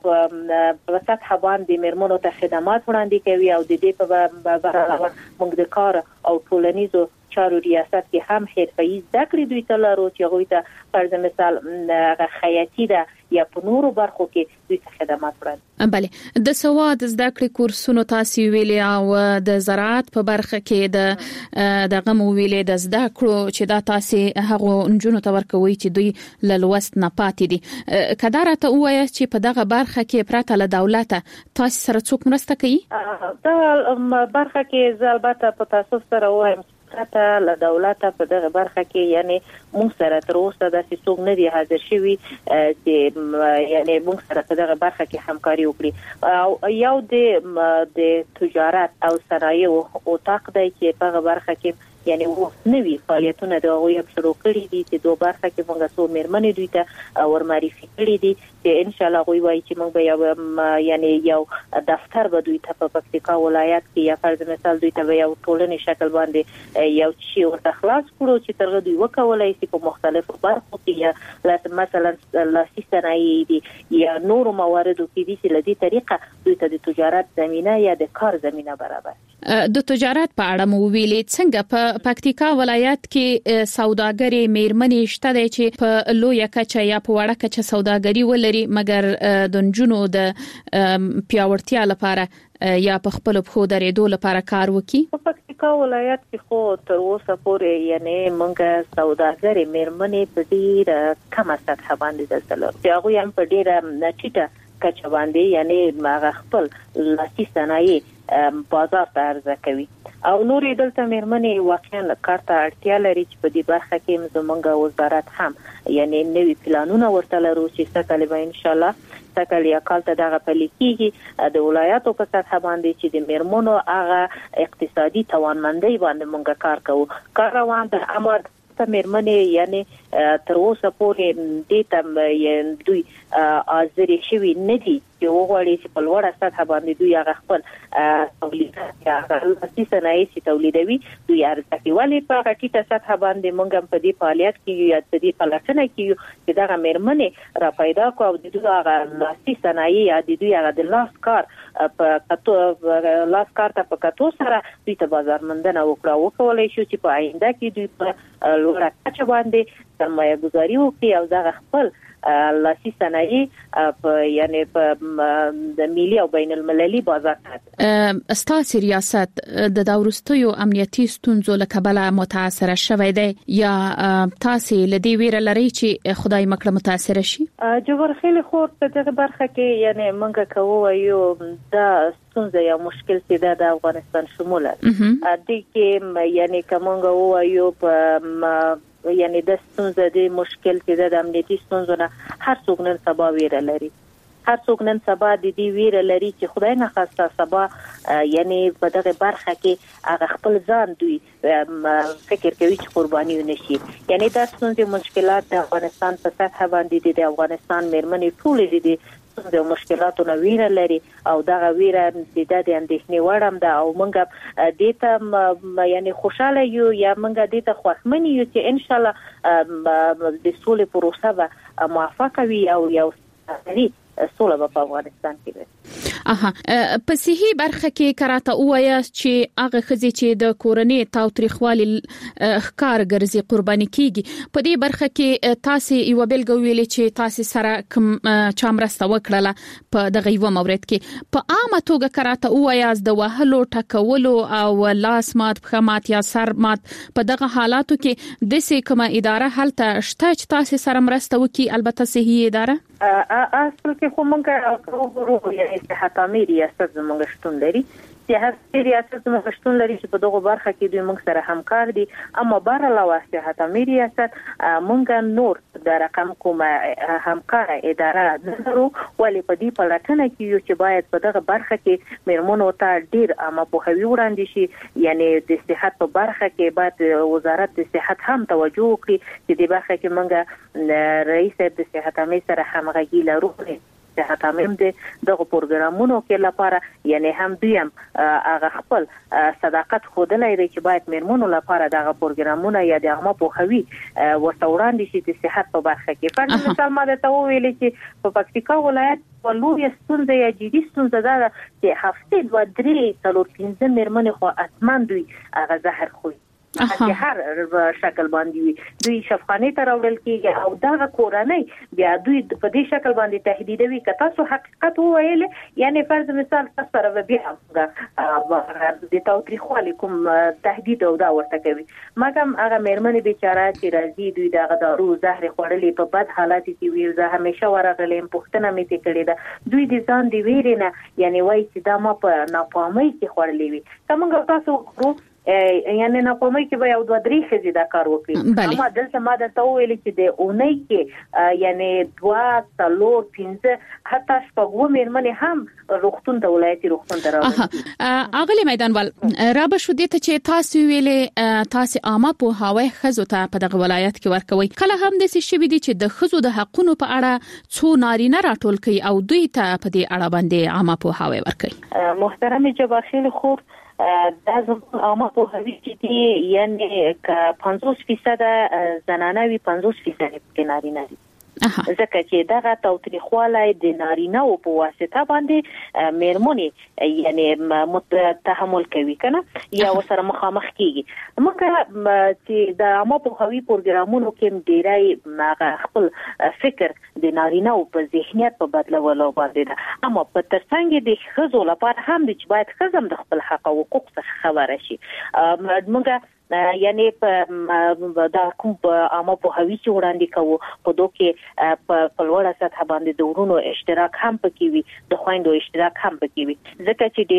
[SPEAKER 25] په سطح باندې میرمنو ته خدمات وړاندې کوي او د دې په بر علاوه موږ د کار او ټولنیزو چارو ریاست کې هم حرفه‌ای زده کړې دوی ته لرو چې هغوی ته فرض مثال خیاطي ده یا په نورو برخو کې دوی ته خدمات وړاندې.
[SPEAKER 20] بله د سواد زده کړې کورسونو تاسو ویلي او د زراعت په برخه کې د غمو ویلي د زده کړو چې دا تاسو هغه انجونو ته ورکوي چې دوی لوست نه پاتې دي کدارته وایي چې په دغه برخه کې پراته له دولت تاسو سره څوک مرسته کوي؟
[SPEAKER 25] دا برخه کې زلبته په تاسو سره وایم ته له دولت په دغه برخه کې یعنی موږ سره تر اوسه د څوک نه دی حاضر شوی چې یعنی موږ سره په دغه برخه کې همکاري وکړي او یو د تجارت او صنایع او طاق دی چې په دغه برخه کې یعنی وو نوی فعالیتونه د هغوی شروع کړي دي چې دوه برخه کې موږ څو میرمنې دوی ته ورمعرفي کړي دي چې ان شاء الله غوي وایي چې موږ به یعنی یو دفتر به دوی ته په پکتیکا ولایت کې یا فرض مثال دوی ته یو ټولنې شکل باندې یو شی ورته خلاص کړو چې ترغه دوی وکولای شي په مختلفو برخو کې یا مثلا لاسي صنایع دي یا نور مواردو کې دي چې لدی طریقه دوی ته د تجارت زمينه یا د کار زمينه برابر
[SPEAKER 20] د تجارت په اړه مو ویلې څنګه په پکتیکا ولایت کې سوداګری میرمنې شته دي چې په لوی کچه یا په وړه کچه سوداګری ولري مګر د نجونو د پیاوړتیا لپاره یا په خپل په درېدو لپاره کار وکړي.
[SPEAKER 25] په پکتیکا ولایت کې خو تر اوسه پورې یعنی موږ سوداګری میرمنې په ډیر کم سطح باندې دلته چې هغه هم په ډیر نټیټه کچه باندې یعنی هغه خپل لاسي صنایع بازار ته عرضه کوي او نورې دلته میرمنې واقعا کار ته اړتیا لري چې په دې برخه کې زموږ وزارت هم یعنی نوي پلانونه ورته لرو چې سکه‌ل به ان شاء الله سکه‌ل یا کال ته دغه پلي کېږي د ولایتو په سطح باندې چې د میرمنو هغه اقتصادي توانمندۍ باندې موږ کار کوو کار روان د امر میرمنې یعنی تر اوسه پورې د تم دوی حاضر شوی نه دي چې وګوري چې په لوړه سطح باندې دوی هغه خپل تولیدات یا لاسي صنایع چې تولیدوي دوی ارزښت ولې په غټه سطح باندې موږ په دې فعالیت کې یا د دې پلاتنه کې چې دغه میرمنې را پیدا کو او د دوی هغه لاسي صنایع یا د دوی هغه د لاس کار په کتو لاس کار ته په کتو سره دوی ته بازارمندنه وکولای شو چې په آینده کې دوی په لوړه کچه باندې سرمایه گذاري وکړي او دغه خپل لاسي صنایع یعنی په د ملي او بین المللي بازار ته
[SPEAKER 20] استاسي ریاست د داورستیو امنیتي ستونزو له کبله متاثر شوی دی یا تاسو لدی ویره لري چې خدای مکړه متاثر شي
[SPEAKER 25] جوړ خېل خور په دغه برخه کې یعنی منګه کوو یو د ستونزه یا مشکل چې د افغانستان شموله دي کې یعنی کومه وایو په یعنی د ستونزې د مشکل چې د امنیتي ستونزو نه هر څوک نن سبا ویره لري هر څوک نن سبا د دې ویره لري چې خدای نه خواسته سبا یعنی په دغه برخه کې هغه خپل ځان دوی فکر کوي چې قرباني ونشي. یعنی دا څنګه مشکلات د افغانستان په سطح باندې د افغانستان مېرمنې ټولې دي د مشکلاتو نو ویره لري او دا ویره د اندېښنې وړم ده او مونږ دته یعنی خوشاله یو یا مونږ دته خوښمن یو چې ان شاء الله د سولې پروسه به موافقه وي او یو سوله په افغانستان کې وي.
[SPEAKER 20] په صحیح برخه کې کراته وایا چې هغه خزي چې د کورنۍ تاوتریخوالي ښکار ګرځي قرباني کیږي په دې برخه کې تاسو یو بلګو ویلې چې تاسو سره کوم چامرسته وکړه په دغه یو مورید کې په عامه توګه کراته وایا د وهلو ټکولو او لاس مات بخمات یا سر مات په دغه حالاتو کې د سې کومه اداره هلته شته چې تاسو سره مرسته وکړي البته صحیح اداره
[SPEAKER 25] اصل کې خو مونږ ورو یې صحتامي ریاست زموږ شتون لري صحتامي ریاست زموږ شتون لري چې په دغه برخه کې دوی موږ سره همکار دي اما بار علاوه صحتامي ریاست مونږ نور د رقم کومه همکار اداره نلرو ولې په دې پلاتنه کې یو چې باید په دغه برخه کې مېرمنو ته ډیر اما په خوي وړاندې شي یعنی د صحت په برخه کې باید وزارت د صحت هم توجه وکړي چې د برخه کې مونږ رئیس د صحتامي سره همغږي لرو صحت هم دغه پروګرامونو کې لپاره یعنی هم دویم هغه خپل صداقت خودلای دی چې باید مېرمنو لپاره دغه پروګرامونه یا د عامه پوهاوی ورته وړاندې شي د صحت په برخه کې. فرض مثال ما ته ویل چې په پکتیکا ولایت په لوی ستونزه یا جدي ستونزه ده چې هفته 2-3 څلور 15 مېرمنې خو اسمان دوی هغه زهر خوري چې هر شکل باندې دوی شفقانه ته راوړل کیږي او دا کورنۍ بیا دوی په دې شکل باندې تهدیدوي که تاسو حقیقت وویل یعنی فرض مثال تاسو سره بیا د تاوتریخوالي کوم تهدید او دا ورته کوي مګم هغه مېرمنې بیچاره چې راځي دوی د دارو زهر خوړلې په بد حالات کې وي زه همیشه ورغلم پښتنه مې ته کړې ده دوی د ځان دی ویرینه یعنی وایي چې دا ما په ناپامۍ کې خوړلې وي کومه تاسو یعنی نه کومه کې به یو 2-3 خزي دا کار وکړي اما دلته ما د توویل چې د اونۍ کې یعنی 2-3-15 حتی شپږو مېرمنې هم روغتون د ولایتي روغتون دراوي
[SPEAKER 20] اغلی میدانوال رابه شو دې ته چې تاسو ویلې تاسو عامه په هواي خزو ته په دغه ولایت کې ورکوي کله هم د څه شوی دي چې د خزو د حقونو په اړه څو نارینه راټول کوي او دوی ته په دې اړه باندې عامه په هواي ورکوي.
[SPEAKER 25] محترم جباخیل خور دا زموږ عامه پوهاوی چې دی یعنی که 50% زنانه وي 50% کې نارینه دي ځکه چې دغه تاوتریخوالی د نارینه او په واسطه باندې مېرمنې یعنی تحمل کوي کنه یا وسره مخامخ کیږي موږ چې د عامه پوهاوی پروګرامونو کې ډیرای خپل فکر د نارینه او په ذهنیت په بدلولو باندې ده اما په ترڅنګ د ښځو لپاره هم د چې باید ښځم د خپل حق او حقوق څخه خبره شي موږ یعنی په دا کوم عامه پوهاوی چې وړاندې کوو په دوه کې په لوړه سطح باندې د ورونو اشتراک هم پکې وي د خويندو اشتراک هم پکې وي ځکه چې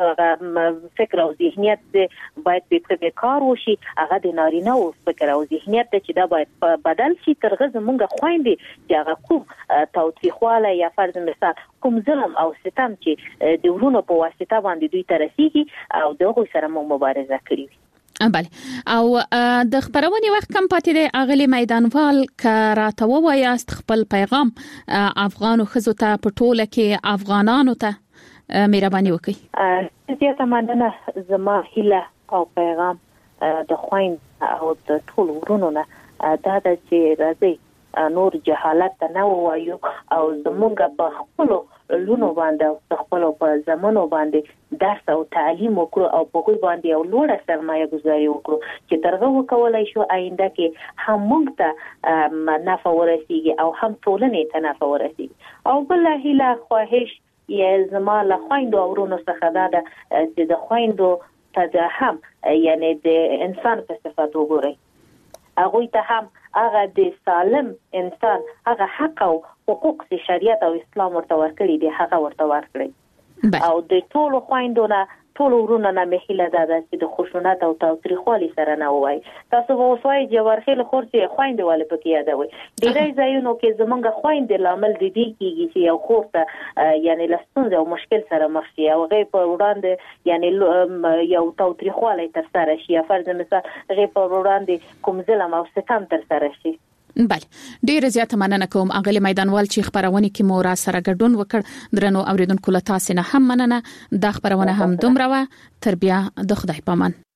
[SPEAKER 25] ډیرای فکر او ذهنیت باید په کار وشي هغه د نارینه او فکر او ذهنیت چې دا باید بدل شي ترغه زمونږ خويندې چې هغه کوم تاوتریخواله یا فرض مثال کوم ظلم او ستم چې د ورونو په واسطه باندې دوی ته رسیږي او دغه سره مو مبارزه کړې
[SPEAKER 20] بله او د خبرونې وخت کم پاتې دی اغلی میدانوال کراته وایاست خپل پیغام افغان خزو ته په ټوله کې افغانانو ته مهرباني وکړي.
[SPEAKER 25] زیاته مننه زما هیله او پیغام د خويند او د ټول ورونو نه دا د چې راځي نور جهالت نه وایو او زمونږ په خپل لونو باندې او خپل په زمانو باندې درس او تعلیم وکړو او په کوم باندې یو لوړه سرمایه گذاري وکړو چې ترغه وکولای شو آینده کې هم موږ ته نفع ورسیږي او هم ټولنې ته نفع ورسیږي او بل هیله خواهش یې زما له خويندو او ورونو څخه دا چې د خويندو ته هم یعنی د انسان په صفات وګوري هغه ته هم هغه د سالم انسان هغه حق او حقوق چې شریعت او اسلام ورته ورکړي دي هغه ورته ورکړي او د ټولو خويندونو ټول ورونه نه مهله ده چې د خشونت او تاوتریخوالي سره نه وای. تاسو ووسوي جوارخیل خورته خويندې والے پکې یادوي. ډیری ځایونو کې زمونږ خويندې لامل دي کیږي چې یو خورته یعنی لستون او مشکل سره مخ شي او غي په وړاندې یعنی یو تاوتریخوالي تر سره شي. فرض مثال غي په وړاندې کوم ظلم او ستم تر سره شي.
[SPEAKER 20] بله ډیر زیاته مننه کوم اغلی میدانوال چې خبرونه کې مو را سره ګډون وکړ. درنو اوریدونکو له تاسو نه هم مننه. د خبرونه هم دومره و. تر بیا د خدای پامان.